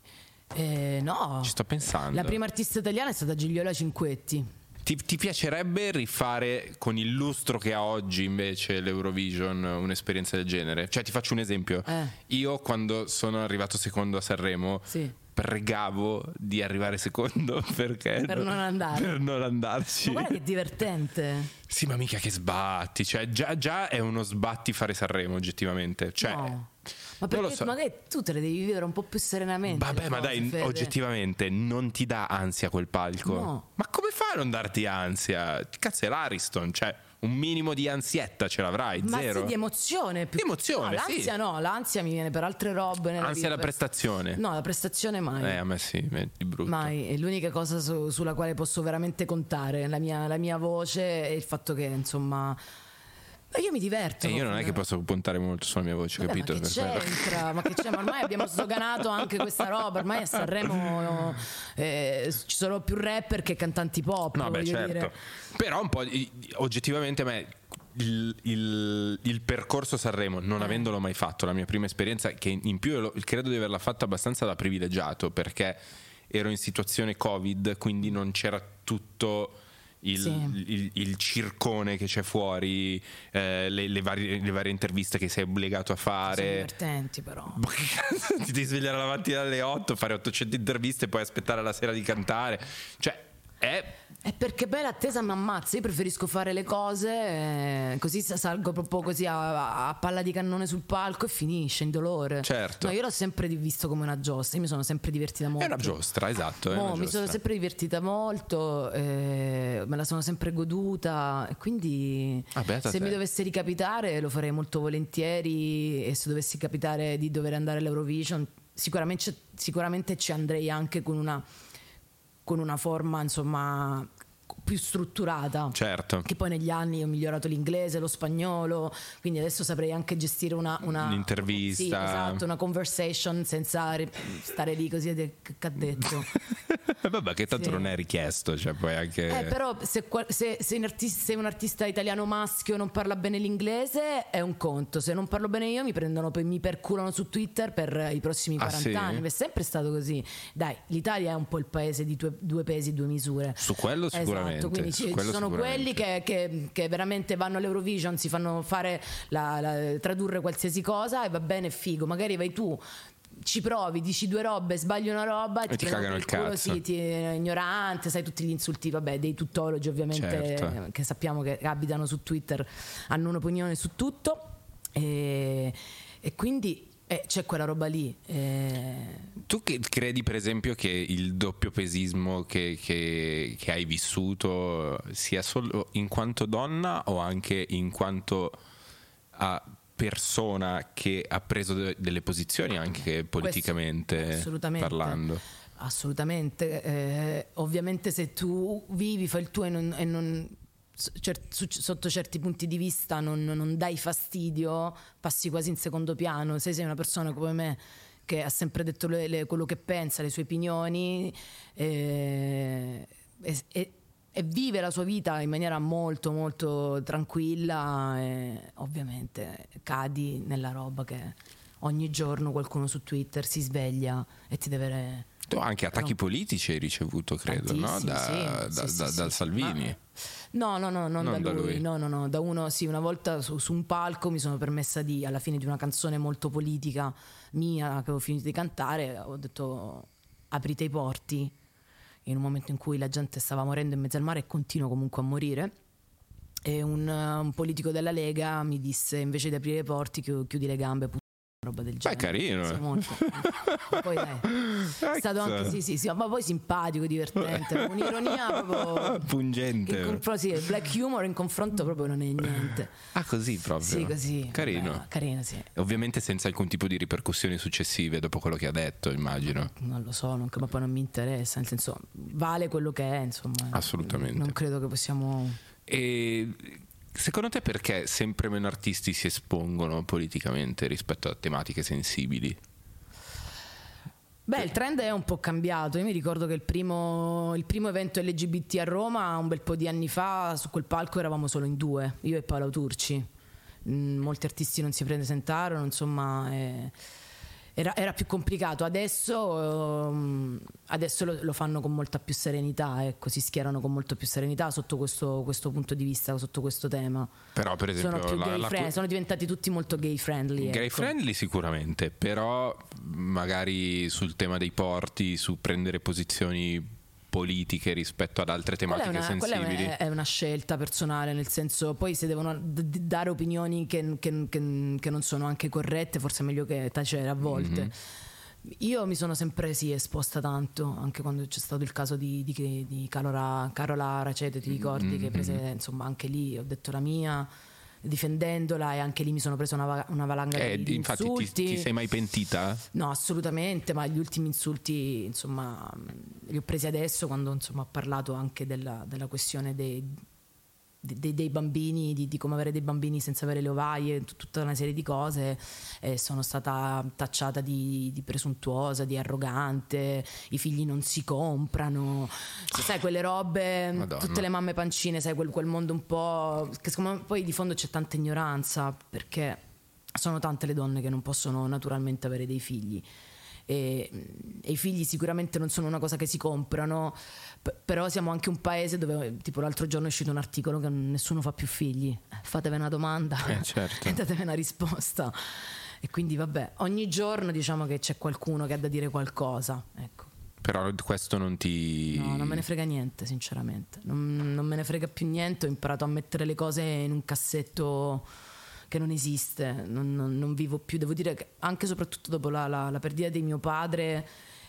Eh, no, ci sto pensando. La prima artista italiana è stata Gigliola Cinquetti. Ti, ti piacerebbe rifare con il lustro che ha oggi invece l'Eurovision un'esperienza del genere? Cioè ti faccio un esempio. Eh. Io quando sono arrivato secondo a Sanremo sì. pregavo di arrivare secondo perché per non andare. Per non andarci. Ma guarda che divertente. Sì, ma mica che sbatti. Cioè già, già è uno sbatti fare Sanremo oggettivamente. Cioè, no. Ma perché so. magari tu te le devi vivere un po' più serenamente. Vabbè, ma cose, dai, Fede. oggettivamente non ti dà ansia quel palco? No. Ma come fai a non darti ansia? Cazzo, è l'Ariston, cioè un minimo di ansietta ce l'avrai, ma zero. sì, di emozione più. Di emozione, no, sì. l'ansia no, l'ansia mi viene per altre robe nella Ansia vita. alla prestazione? No, la prestazione mai. Eh, a me sì, di brutto. Mai, è l'unica cosa su, sulla quale posso veramente contare, la mia, la mia voce e il fatto che insomma io mi diverto. E io non è che posso puntare molto sulla mia voce, vabbè, capito? Ma che per c'entra? Ma che c'è? Ma ormai abbiamo sdoganato anche questa roba. Ormai a Sanremo eh, ci sono più rapper che cantanti pop. No, beh, certo. Dire. Però un po' oggettivamente a me il, il, il percorso Sanremo, non eh. avendolo mai fatto, la mia prima esperienza, che in più io credo di averla fatta abbastanza da privilegiato, perché ero in situazione Covid, quindi non c'era tutto Il, sì. il, il circone che c'è fuori, eh, le, le, varie, le varie interviste che sei obbligato a fare. Sono divertenti però. Ti devi svegliare la mattina alle otto, fare ottocento interviste e poi aspettare la sera di cantare. Cioè è... È perché poi l'attesa mi ammazza. Io preferisco fare le cose eh, così salgo proprio così a, a palla di cannone sul palco e finisce in dolore. Certo. No, io l'ho sempre visto come una giostra. Io mi sono sempre divertita molto. È una giostra, esatto. È no, una mi giostra. sono sempre divertita molto, eh, me la sono sempre goduta. E quindi ah, se te. mi dovesse ricapitare lo farei molto volentieri. E se dovessi capitare di dover andare all'Eurovision, sicuramente, sicuramente ci andrei anche con una con una forma insomma più strutturata. Certo. Che poi negli anni ho migliorato l'inglese, lo spagnolo, quindi adesso saprei anche gestire una, una un'intervista. Sì, esatto, una conversation senza stare lì così che ha detto. Vabbè, che tanto sì. non è richiesto, cioè poi anche eh, però se, se, se, un artista, se un artista italiano maschio non parla bene l'inglese è un conto, se non parlo bene io mi prendono, mi perculano su Twitter per i prossimi quaranta ah, sì? anni. È sempre stato così. Dai, l'Italia è un po' il paese di due, due pesi, due misure. Su quello sicuramente. Esatto, quindi ci, ci sono quelli che, che, che veramente vanno all'Eurovision, si fanno fare la, la, tradurre qualsiasi cosa e va bene, figo. Magari vai tu, ci provi, dici due robe, sbagli una roba e, e ti, ti cagano il culo, cazzo. Sì, ti, ignorante, sai tutti gli insulti, vabbè, dei tuttologi ovviamente, certo. Che sappiamo che abitano su Twitter, hanno un'opinione su tutto e, e quindi E c'è quella roba lì. E... Tu che credi per esempio che il doppiopesismo che, che, che hai vissuto sia solo in quanto donna o anche in quanto a persona che ha preso de- delle posizioni anche politicamente assolutamente, parlando? Assolutamente. Eh, ovviamente se tu vivi, fai il tuo e non... E non Cert, sotto certi punti di vista non, non dai fastidio, passi quasi in secondo piano. Se sei una persona come me che ha sempre detto le, le, quello che pensa, le sue opinioni eh, e, e, e vive la sua vita in maniera molto molto tranquilla, e ovviamente cadi nella roba che ogni giorno qualcuno su Twitter si sveglia e ti deve... Tu anche attacchi no. politici hai ricevuto, credo, no? Da, sì, da, sì, da, sì, dal sì, Salvini. Ma... No, no, no, non, non da, lui. da lui. No, no, no, da uno, sì, una volta su, su un palco mi sono permessa di, alla fine di una canzone molto politica mia che avevo finito di cantare, ho detto aprite i porti, in un momento in cui la gente stava morendo in mezzo al mare e continua comunque a morire. E un, un politico della Lega mi disse invece di aprire i porti chiudi le gambe, roba del genere. Beh, carino. Sì, molto. Poi dai, è stato anche sì, sì, sì, ma poi simpatico, divertente, un'ironia proprio pungente. Confr- sì, black humor in confronto proprio non è niente. Ah, così proprio. Sì, così. Carino. Beh, carino, sì. Ovviamente senza alcun tipo di ripercussioni successive dopo quello che ha detto, immagino. Non lo so, non, ma poi non mi interessa, nel senso vale quello che è, insomma. Assolutamente. Non credo che possiamo. E secondo te perché sempre meno artisti si espongono politicamente rispetto a tematiche sensibili? Beh, il trend è un po' cambiato. Io mi ricordo che il primo, il primo evento L G B T a Roma, un bel po' di anni fa, su quel palco eravamo solo in due, io e Paolo Turci. Mm, molti artisti non si presentarono, insomma... Eh, Era, era più complicato. Adesso, um, adesso lo, lo fanno con molta più serenità, ecco, si schierano con molto più serenità sotto questo, questo punto di vista, sotto questo tema. Però per esempio sono, più la, gay la, friend, sono diventati tutti molto gay friendly. Gay ecco. friendly sicuramente, però magari sul tema dei porti, su prendere posizioni politiche rispetto ad altre tematiche quella è una, sensibili. Quella è una scelta personale, nel senso, poi se devono d- dare opinioni che, che, che, che non sono anche corrette, forse è meglio che tacere a volte. Mm-hmm. Io mi sono sempre sì esposta tanto, anche quando c'è stato il caso di, di, di Carola, Carola Racete, ti ricordi, mm-hmm. che prese, insomma, anche lì ho detto la mia, difendendola, e anche lì mi sono presa una, una valanga eh, di infatti insulti. Ti, ti sei mai pentita? No, assolutamente, ma gli ultimi insulti, insomma, li ho presi adesso, quando insomma ho parlato anche della, della questione dei, dei, dei bambini, di, di come avere dei bambini senza avere le ovaie, t- tutta una serie di cose, e sono stata tacciata di, di presuntuosa, di arrogante, i figli non si comprano, sai, quelle robe. Madonna. Tutte le mamme pancine, sai, quel, quel mondo un po', che secondo me poi di fondo c'è tanta ignoranza, perché sono tante le donne che non possono naturalmente avere dei figli. E, e i figli sicuramente non sono una cosa che si comprano, p- però siamo anche un paese dove, tipo, l'altro giorno è uscito un articolo che nessuno fa più figli, fatevi una domanda eh, certo. e datevi una risposta, e quindi vabbè, ogni giorno diciamo che c'è qualcuno che ha da dire qualcosa, ecco. Però questo non ti... No, non me ne frega niente, sinceramente, non, non me ne frega più niente. Ho imparato a mettere le cose in un cassetto che non esiste, non, non, non vivo più, devo dire che anche e soprattutto dopo la, la, la perdita di mio padre,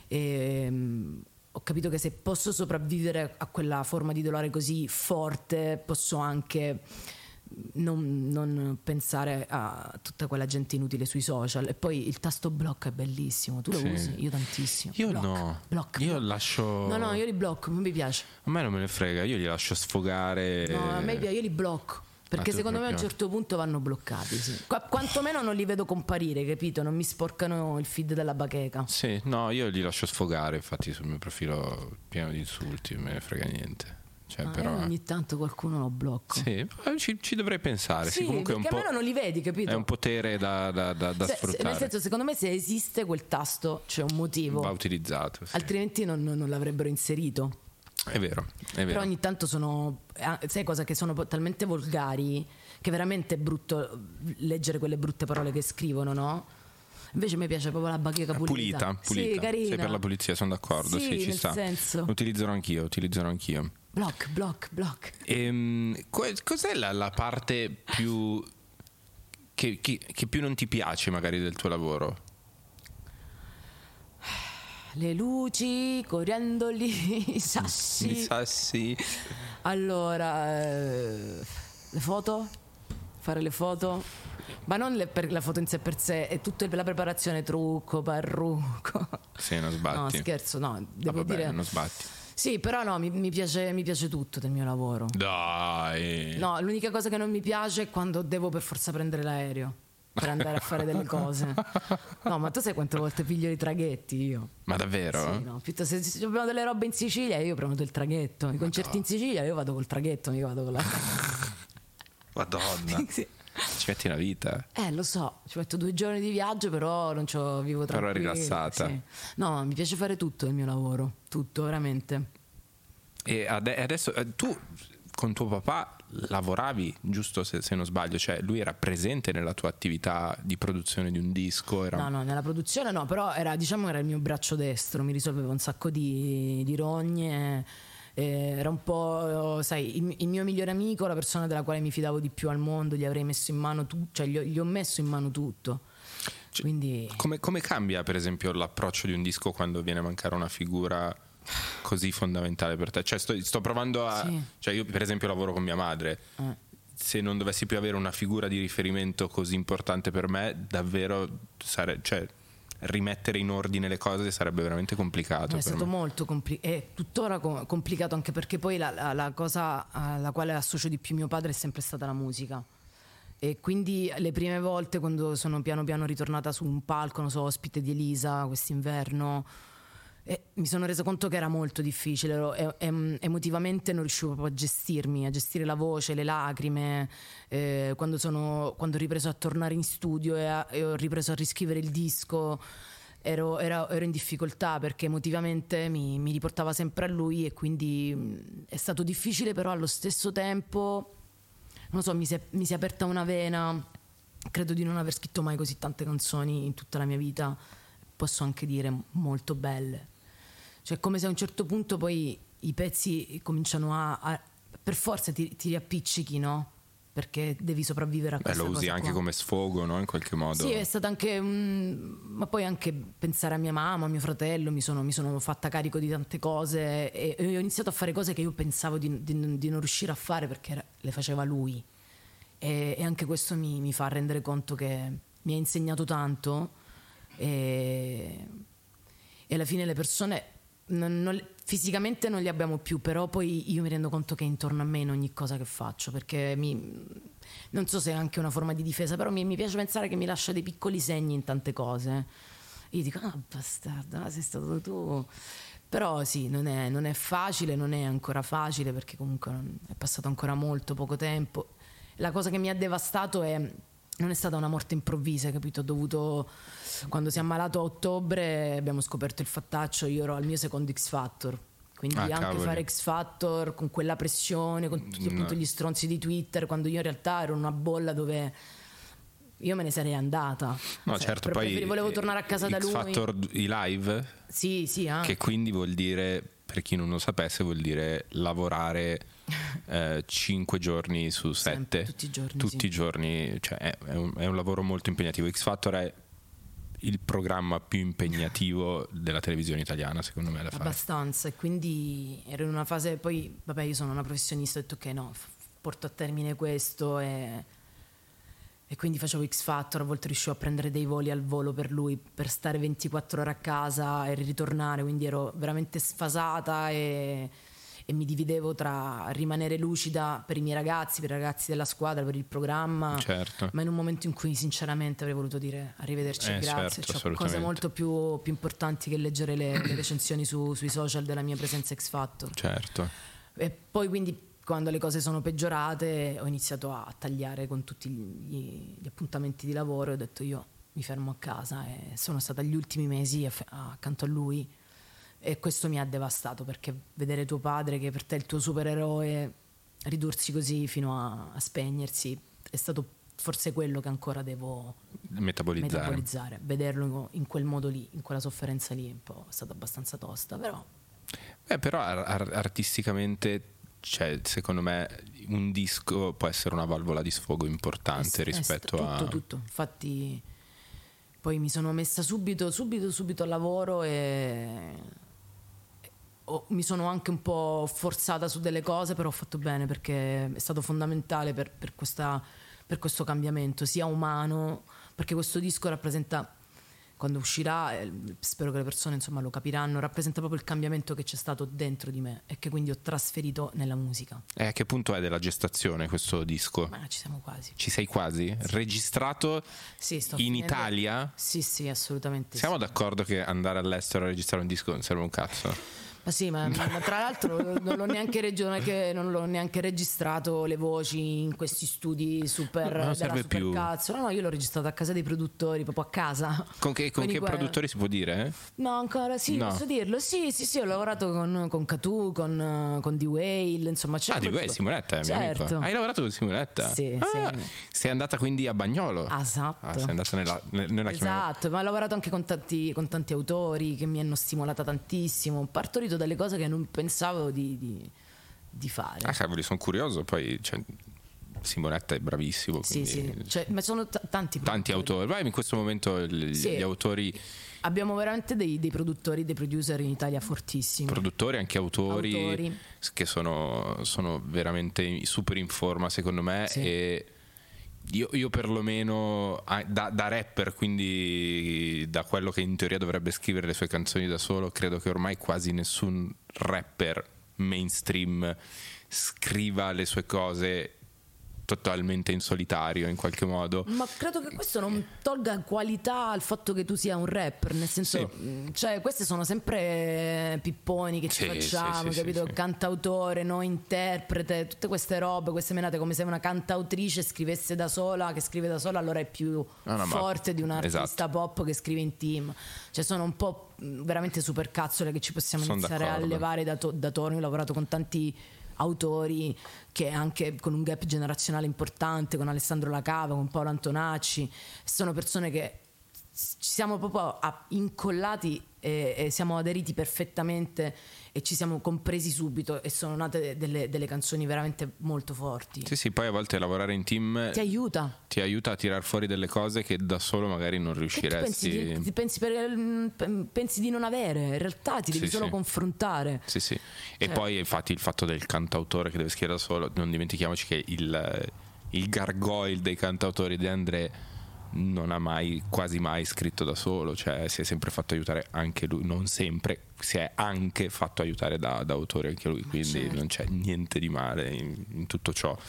ehm, ho capito che se posso sopravvivere a quella forma di dolore così forte, posso anche non, non pensare a tutta quella gente inutile sui social. E poi il tasto blocco è bellissimo, tu lo sì. usi? Io tantissimo. Io block, no, block, io block. lascio... No, no, io li blocco, non mi piace. A me non me ne frega, io li lascio sfogare. No, a me io li blocco. Perché secondo me a un certo punto vanno bloccati, sì. Qu- quantomeno non li vedo comparire, capito? Non mi sporcano il feed della bacheca. Sì, no, io li lascio sfogare, infatti sul mio profilo pieno di insulti, non me ne frega niente. Cioè, ah, però... ogni tanto qualcuno lo blocco. Sì, ci, ci dovrei pensare. Sì, sì, comunque perché è un po', almeno non li vedi, capito? È un potere da, da, da, da se, sfruttare. Se, nel senso, secondo me se esiste quel tasto c'è un motivo. Va utilizzato, sì. Altrimenti non, non l'avrebbero inserito. È vero, è vero. Però ogni tanto sono, sai cosa, che sono talmente volgari che veramente è brutto leggere quelle brutte parole che scrivono, no? Invece a me piace proprio la bacheca pulita. Pulita, pulita. Sì, carina. Sei per la pulizia, sono d'accordo. Sì, sì, ci nel sta. senso. Lo utilizzerò anch'io, utilizzerò anch'io. Block, block, block. Ehm, cos'è la, la parte più che, che, che più non ti piace magari del tuo lavoro? le luci, coriandoli, i sassi. I sassi. Allora, eh, le foto? Fare le foto? Ma non le, per la foto in sé per sé, è tutta la preparazione, trucco, parrucco. Sì, non sbatti. No, scherzo, no, devo ah, vabbè, dire... non sbatti. Sì, però no, mi, mi, piace, mi piace tutto del mio lavoro. Dai. No, l'unica cosa che non mi piace è quando devo per forza prendere l'aereo per andare a fare delle cose. No, ma tu sai quante volte piglio i traghetti io? Ma davvero? Sì, no, piuttosto se abbiamo delle robe in Sicilia io prendo il traghetto. I concerti in Sicilia io vado col traghetto, mica vado con la... Madonna. Sì. Ci metti una vita. Eh, lo so, ci metto due giorni di viaggio, però non c'ho, vivo tranquillo. Però rilassata. Sì. No, mi piace fare tutto il mio lavoro, tutto, veramente. E adesso tu con tuo papà lavoravi, giusto se, se non sbaglio, cioè lui era presente nella tua attività di produzione di un disco? Era... No, no, nella produzione no, però era, diciamo, era il mio braccio destro, mi risolveva un sacco di, di rogne. Era un po', sai, il, il mio migliore amico, la persona della quale mi fidavo di più al mondo, gli avrei messo in mano tutto, cioè gli ho, gli ho messo in mano tutto. Cioè, quindi come, come cambia per esempio l'approccio di un disco quando viene a mancare una figura così fondamentale per te? Cioè sto, sto provando a sì. Cioè io per esempio lavoro con mia madre, eh. se non dovessi più avere una figura di riferimento così importante per me, davvero sare, cioè rimettere in ordine le cose sarebbe veramente complicato. No, è stato me. molto complicato, è tuttora complicato, anche perché poi la, la, la cosa alla quale associo di più mio padre è sempre stata la musica, e quindi le prime volte quando sono piano piano ritornata su un palco, non so, ospite di Elisa quest'inverno, e mi sono reso conto che era molto difficile, ero, em, emotivamente non riuscivo proprio a gestirmi, a gestire la voce, le lacrime, eh, quando, sono, quando ho ripreso a tornare in studio e, a, e ho ripreso a riscrivere il disco, ero, ero, ero in difficoltà perché emotivamente mi, mi riportava sempre a lui, e quindi mh, è stato difficile, però allo stesso tempo, non so, mi si è, mi si è aperta una vena, credo di non aver scritto mai così tante canzoni in tutta la mia vita, posso anche dire molto belle. Cioè, come se a un certo punto poi i pezzi cominciano a, a per forza ti, ti riappiccichi, no? Perché devi sopravvivere a questa cosa. Beh, lo usi anche qua. come sfogo, no? In qualche modo. Sì, è stato anche um, ma poi anche pensare a mia mamma, a mio fratello, mi sono, mi sono fatta carico di tante cose, e, e ho iniziato a fare cose che io pensavo di, di, di non riuscire a fare perché era, le faceva lui, e, e anche questo mi, mi fa rendere conto che mi ha insegnato tanto, e, e alla fine le persone Non, non, fisicamente non li abbiamo più, però poi io mi rendo conto che è intorno a me in ogni cosa che faccio, perché mi, non so se è anche una forma di difesa, però mi, mi piace pensare che mi lascia dei piccoli segni in tante cose. Io dico, ah, bastardo, sei stato tu. Però sì, non è, non è facile, non è ancora facile, perché comunque non, è passato ancora molto poco tempo. La cosa che mi ha devastato è non è stata una morte improvvisa, capito? Ho dovuto, quando si è ammalato a ottobre abbiamo scoperto il fattaccio, io ero al mio secondo X Factor, quindi ah, anche cavoli. Fare X Factor con quella pressione, con tutti appunto gli stronzi di Twitter, quando io in realtà ero in una bolla dove io me ne sarei andata. No, cioè, certo, poi volevo tornare a casa X da lui. X Factor, i live? Sì, sì, anche. Che quindi vuol dire, per chi non lo sapesse, vuol dire lavorare eh, cinque giorni su sette. Sempre, tutti i giorni. Tutti sì. i giorni, cioè è, è, un, è un lavoro molto impegnativo. X Factor è il programma più impegnativo della televisione italiana, secondo me, da fare. Abbastanza, e quindi ero in una fase, poi vabbè, io sono una professionista, ho detto ok, no, porto a termine questo, e E quindi facevo X Factor, a volte riuscivo a prendere dei voli al volo per lui, per stare ventiquattro ore a casa e ritornare, quindi ero veramente sfasata, e, e mi dividevo tra rimanere lucida per i miei ragazzi, per i ragazzi della squadra, per il programma, certo. Ma in un momento in cui sinceramente avrei voluto dire arrivederci, eh, grazie, certo, c'ho cose molto più, più importanti che leggere le, le recensioni su, sui social della mia presenza X Factor. Certo. E poi quindi quando le cose sono peggiorate ho iniziato a tagliare con tutti gli, gli appuntamenti di lavoro, e ho detto io mi fermo a casa, e sono stata gli ultimi mesi accanto a lui, e questo mi ha devastato, perché vedere tuo padre, che per te è il tuo supereroe, ridursi così fino a, a spegnersi, è stato forse quello che ancora devo metabolizzare. metabolizzare. Vederlo in quel modo lì, in quella sofferenza lì, è un po' è stata abbastanza tosta, però eh, però ar- artisticamente, cioè, secondo me un disco può essere una valvola di sfogo importante, è, rispetto è tutto, a tutto. Infatti Poi mi sono messa subito, subito, subito al lavoro e oh, mi sono anche un po' forzata su delle cose, però ho fatto bene perché è stato fondamentale per, per, questa, per questo cambiamento, sia umano, perché questo disco rappresenta, quando uscirà, eh, spero che le persone insomma lo capiranno, rappresenta proprio il cambiamento che c'è stato dentro di me e che quindi ho trasferito nella musica. E a che punto è della gestazione questo disco? Ma ci siamo quasi. Ci sei quasi? Sì. Registrato sì, sto in finendo. Italia? Sì, sì, assolutamente. Siamo sì. d'accordo che andare all'estero a registrare un disco non serve un cazzo? Ma sì, ma, ma tra l'altro non l'ho neanche, reg- non, è che non l'ho neanche registrato le voci in questi studi super, non della serve super più. cazzo. No, no, io l'ho registrato a casa dei produttori, proprio a casa. Con che, con che que- produttori si può dire? No, ancora sì, No. posso dirlo. Sì, sì, sì, ho lavorato con, con Catu, con, con D-Whale, insomma. C'è Ah, di quel- voi, Simonetta è mio certo. amico. Hai lavorato con Simonetta? Sì, ah, sì. Sei andata quindi a Bagnolo? Esatto. Ah, sei andata nella, nella chiamiamo- Esatto, ma ho lavorato anche con tanti, con tanti autori che mi hanno stimolata tantissimo. Ho partorito dalle cose che non pensavo di, di, di fare. Ah, cavoli, sono curioso. Poi cioè, Simonetta è bravissimo. Sì, quindi- sì, cioè, ma sono t- tanti Tanti autori. Vai, in questo momento il- Sì. gli autori, Abbiamo veramente dei, dei produttori, dei producer in Italia fortissimi. produttori, anche autori, Autori. che sono, sono veramente super in forma, secondo me. Sì. E io, io perlomeno ah, da, da rapper, quindi da quello che in teoria dovrebbe scrivere le sue canzoni da solo, credo che ormai quasi nessun rapper mainstream scriva le sue cose totalmente in solitario in qualche modo. Ma credo che questo non tolga qualità al fatto che tu sia un rapper, nel senso, Sì. mh, cioè queste sono sempre pipponi che ci Sì, facciamo, sì, sì, capito? sì, sì. Cantautore, no interprete, tutte queste robe, queste menate, come se una cantautrice scrivesse da sola, che scrive da sola, allora è più No, no, ma- forte di un artista esatto. pop che scrive in team. Cioè sono un po' mh, veramente super cazzole che ci possiamo Sono iniziare d'accordo. a levare da, to- da torno. Io ho lavorato con tanti autori che anche con un gap generazionale importante, con Alessandro Lacava, con Paolo Antonacci, sono persone che ci siamo proprio a- incollati e, e siamo aderiti perfettamente e ci siamo compresi subito e sono nate delle, delle canzoni veramente molto forti. Sì, sì, poi a volte lavorare in team Ti aiuta. ti aiuta a tirar fuori delle cose che da solo magari non E tu riusciresti. pensi di, ti pensi, per- pensi di non avere, in realtà ti devi Sì, solo sì. confrontare. Sì, sì. E Cioè- poi infatti il fatto del cantautore che deve scrivere da solo, non dimentichiamoci che il, il gargoyle dei cantautori De André non ha mai, quasi mai scritto da solo, cioè si è sempre fatto aiutare anche lui, non sempre, si è anche fatto aiutare da, da autori anche lui, quindi certo. non c'è niente di male in, in tutto ciò.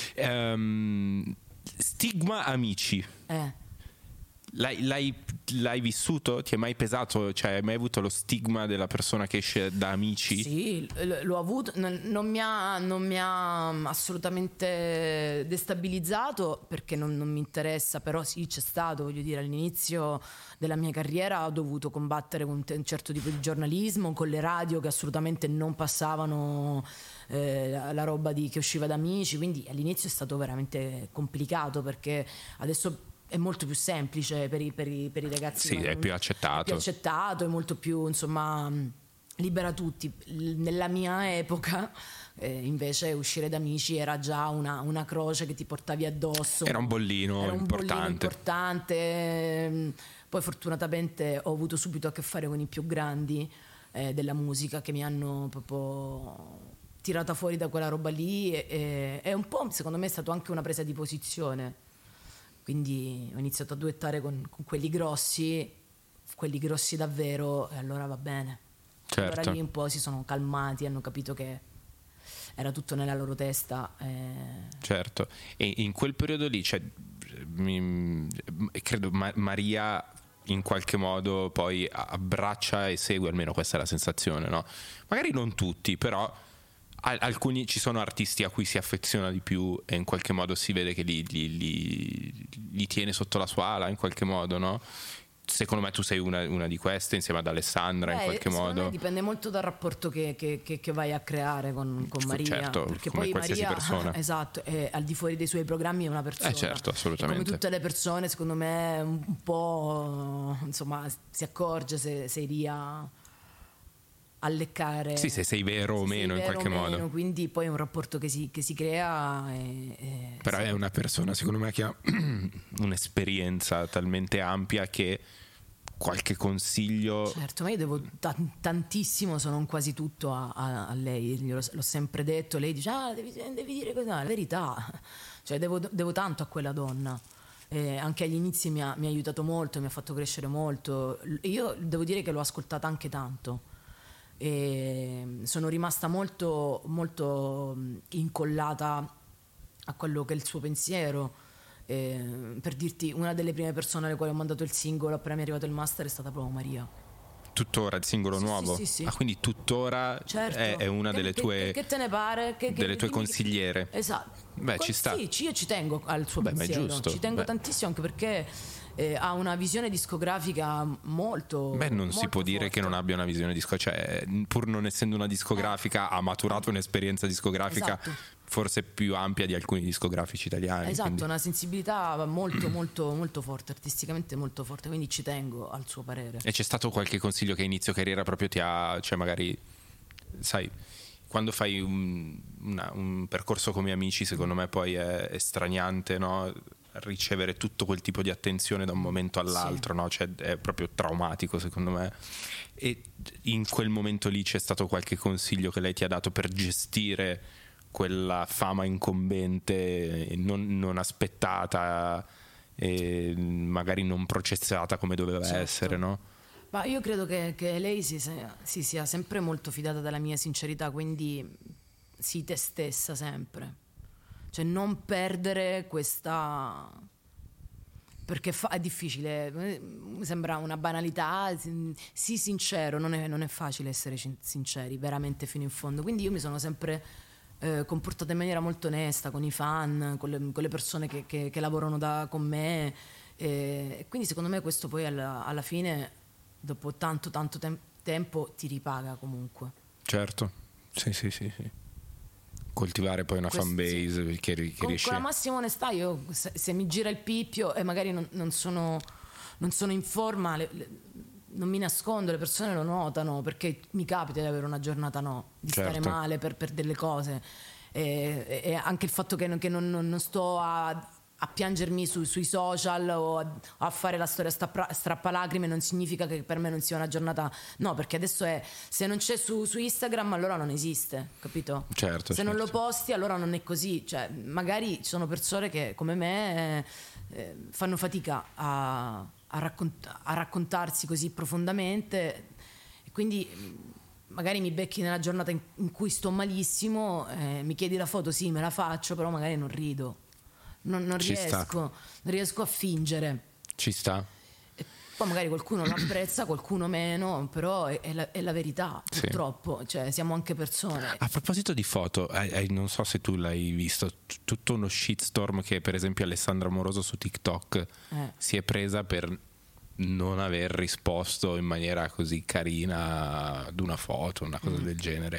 Ehm, stigma amici. Eh. L'hai, l'hai, l'hai vissuto? Ti è mai pesato? Cioè, hai mai avuto lo stigma della persona che esce da amici? Sì, l- l'ho avuto, non, non mi ha, non mi ha assolutamente destabilizzato perché non, non mi interessa, però sì, c'è stato, voglio dire, all'inizio della mia carriera ho dovuto combattere con un, te- un certo tipo di giornalismo, con le radio che assolutamente non passavano eh, la, la roba di, che usciva da amici, quindi all'inizio è stato veramente complicato perché adesso è molto più semplice per i, per i, per i ragazzi. Sì, ma è non- più accettato. è più accettato, è molto più, insomma, mh, libera tutti. L- Nella mia epoca, eh, invece, uscire da amici era già una, una croce che ti portavi addosso. Era un bollino Era un importante. bollino importante. mh, Poi fortunatamente ho avuto subito a che fare con i più grandi eh, della musica che mi hanno proprio tirata fuori da quella roba lì e, e, e un po', secondo me, è stato anche una presa di posizione. Quindi ho iniziato a duettare con, con quelli grossi, quelli grossi davvero, e allora va bene. Certo. Allora lì un po' si sono calmati, hanno capito che era tutto nella loro testa. E... Certo. E in quel periodo lì, cioè, mi- credo Ma- Maria in qualche modo poi abbraccia e segue, almeno questa è la sensazione, no? Magari non tutti, però al- alcuni, ci sono artisti a cui si affeziona di più e in qualche modo si vede che li, li- li- li tiene sotto la sua ala in qualche modo, no? Secondo me tu sei una, una di queste insieme ad Alessandra in Beh, qualche secondo modo. me dipende molto dal rapporto che, che- che- che vai a creare con, con Maria. Certo, perché come poi qualsiasi Maria, persona. esatto, è al di fuori dei suoi programmi è una persona. Eh, certo, assolutamente. E come tutte le persone, secondo me, un un po' insomma, si accorge se, se Iria a leccare. Sì, se sei vero o meno in qualche modo. Meno, quindi poi è un rapporto che si, che si crea. E, e Però è una persona, secondo me, che ha un'esperienza talmente ampia che qualche consiglio. Certo, ma io devo t- tantissimo, se non quasi tutto a, a, a lei. Glielo, l'ho sempre detto. Lei dice: ah, devi, devi dire cosa. La verità, cioè, devo, devo tanto a quella donna. Eh, anche agli inizi mi ha, mi ha aiutato molto, mi ha fatto crescere molto. Io devo dire che l'ho ascoltata anche tanto. E sono rimasta molto, molto incollata a quello che è il suo pensiero. Eh, per dirti, una delle prime persone alle quali ho mandato il singolo appena mi è arrivato il master è stata proprio Maria. Tuttora il singolo sì, nuovo? Sì, sì, sì. Ah, quindi tuttora certo. è, è una che, delle che, tue che, che te ne pare? Che, delle che, tue che, consigliere? Esatto. Beh, ci sta. Sì, io ci tengo al suo Beh, pensiero. ma è giusto. Ci tengo Beh. tantissimo, anche perché eh, ha una visione discografica molto. Beh, non molto si può dire forte. che non abbia una visione discografica, cioè, pur non essendo una discografica, ha maturato un'esperienza discografica Esatto. forse più ampia di alcuni discografici italiani. Esatto, quindi. una sensibilità molto molto molto forte, artisticamente molto forte, quindi ci tengo al suo parere. E c'è stato qualche consiglio che a inizio carriera proprio ti ha, cioè magari, sai, quando fai un, una, un percorso come Amici, secondo me poi è, è straniante, no? Ricevere tutto quel tipo di attenzione da un momento all'altro, sì. no? Cioè, è proprio traumatico, secondo me. E in quel momento lì c'è stato qualche consiglio che lei ti ha dato per gestire quella fama incombente, non, non aspettata e magari non processata come doveva Certo. essere, no? Ma io credo che, che lei si, si sia sempre molto fidata della mia sincerità, quindi sii te stessa sempre. Cioè non perdere questa... Perché fa, è difficile, mi sembra una banalità, sii sincero, non è, non è facile essere sinceri, veramente fino in fondo. Quindi io mi sono sempre eh, comportata in maniera molto onesta con i fan, con le, con le persone che, che, che lavorano da, con me. E quindi secondo me questo poi alla, alla fine, dopo tanto tanto tem- tempo, ti ripaga comunque. Certo, sì sì sì, sì. Coltivare poi una Questo, fan base sì. che, che con, riesce. con la massima onestà, io se, se mi gira il pipio e magari non, non, sono, non sono in forma, le, le, non mi nascondo, le persone lo notano, perché mi capita di avere una giornata no, di Certo. stare male per, per delle cose, e, e anche il fatto che non, che non, non sto a a piangermi su, sui social o a, a fare la storia strappa, strappalacrime non significa che per me non sia una giornata, no, perché adesso è, se non c'è su, su Instagram allora non esiste, capito? Certo, se certo. non lo posti allora non è così, cioè magari ci sono persone che come me eh, eh, fanno fatica a, a, raccont- a raccontarsi così profondamente, e quindi magari mi becchi nella giornata in, in cui sto malissimo, eh, mi chiedi la foto, sì me la faccio, però magari non rido. Non, non riesco, non riesco a fingere. Ci sta. E poi magari qualcuno lo apprezza, qualcuno meno, però è, è, la, è la verità, Sì. purtroppo. Cioè, siamo anche persone. A proposito di foto, eh, eh, non so se tu l'hai visto, t- tutto uno shitstorm che per esempio Alessandra Amoroso su TikTok Eh. si è presa per non aver risposto in maniera così carina ad una foto, una cosa Mm. del genere.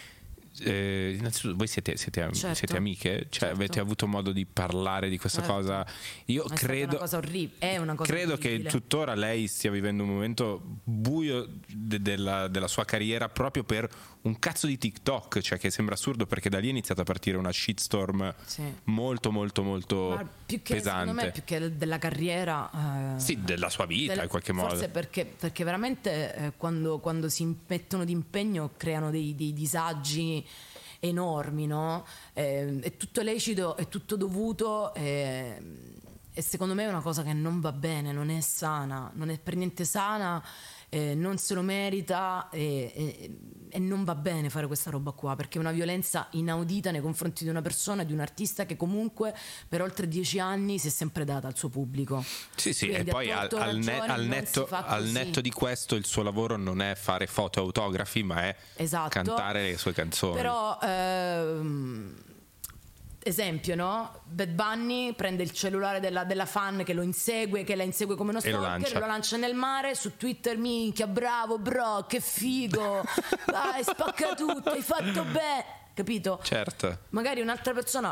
Eh, innanzitutto voi siete, siete, Certo. siete amiche? Cioè, Certo. avete avuto modo di parlare di questa Certo. cosa? Io Ma è stata credo una cosa orribile, è una cosa credo orribile. che tuttora lei stia vivendo un momento buio de- della, della sua carriera proprio per un cazzo di TikTok, cioè che sembra assurdo perché da lì è iniziata a partire una shitstorm Sì. molto molto molto Ma più che, secondo pesante. me, più che della carriera, eh, Sì, della sua vita della- in qualche forse modo. perché, perché veramente eh, quando, quando si mettono d'impegno creano dei, dei disagi enormi, no? Eh, è tutto lecito, è tutto dovuto, eh, e secondo me è una cosa che non va bene, non è sana, non è per niente sana, eh, non se lo merita, e, e- e non va bene fare questa roba qua, perché è una violenza inaudita nei confronti di una persona, di un artista che comunque per oltre dieci anni si è sempre data al suo pubblico. Sì, sì, Quindi, e poi a al, torto o al ne- ragione, al non netto, si fa al così. netto di questo il suo lavoro non è fare foto autografi, ma è Esatto. cantare le sue canzoni. Però ehm, esempio, no? Bad Bunny prende il cellulare della, della fan che lo insegue, che la insegue come uno E lo stalker, lancia. lo lancia nel mare, su Twitter, minchia, bravo bro, che figo, dai, spacca tutto, hai fatto bene, capito? Certo. Magari un'altra persona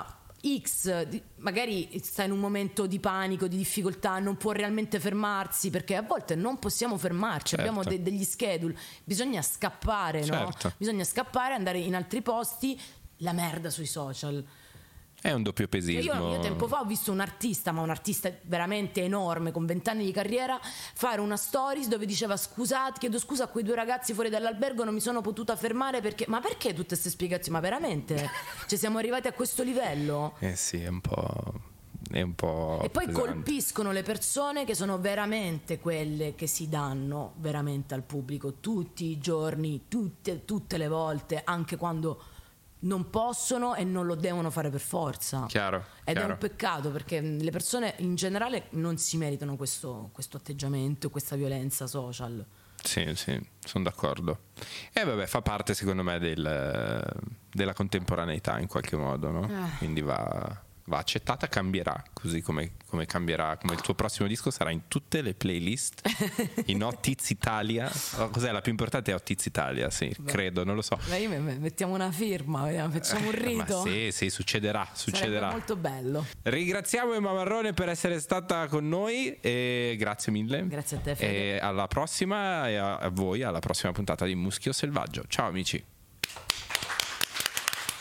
X di- magari sta in un momento di panico, di difficoltà, non può realmente fermarsi, perché a volte non possiamo fermarci, Certo. abbiamo de- degli schedule, bisogna scappare, no? Certo. Bisogna scappare, andare in altri posti. La merda sui social. È un doppio pesismo. Io, io tempo fa ho visto un artista, ma un artista veramente enorme, con vent'anni di carriera, fare una stories dove diceva: scusate, chiedo scusa a quei due ragazzi fuori dall'albergo, non mi sono potuta fermare perché... Ma perché tutte queste spiegazioni? Ma veramente? Cioè siamo arrivati a questo livello? Eh sì, è un po'... È un po' E poi pesante. colpiscono le persone che sono veramente quelle che si danno veramente al pubblico tutti i giorni, tutte, tutte le volte, anche quando non possono e non lo devono fare per forza. Chiaro, Ed chiaro. è un peccato, perché le persone in generale non si meritano questo, questo atteggiamento, questa violenza social. Sì, sì, sono d'accordo. E vabbè, fa parte secondo me del, della contemporaneità in qualche modo, no? Ah. Quindi va, va accettata, cambierà, così come, come cambierà, come il tuo prossimo disco sarà in tutte le playlist, in Otiz Italia. Oh, cos'è la più importante? È Otiz Italia, sì, Beh. credo, non lo so. Beh, io me- me- mettiamo una firma, vediamo, facciamo un rito. Ma sì, sì, succederà, Sarebbe succederà. molto bello. Ringraziamo Emma Marrone per essere stata con noi e grazie mille. Grazie a te, Fede. E alla prossima, e a, a voi alla prossima puntata di Muschio Selvaggio. Ciao amici.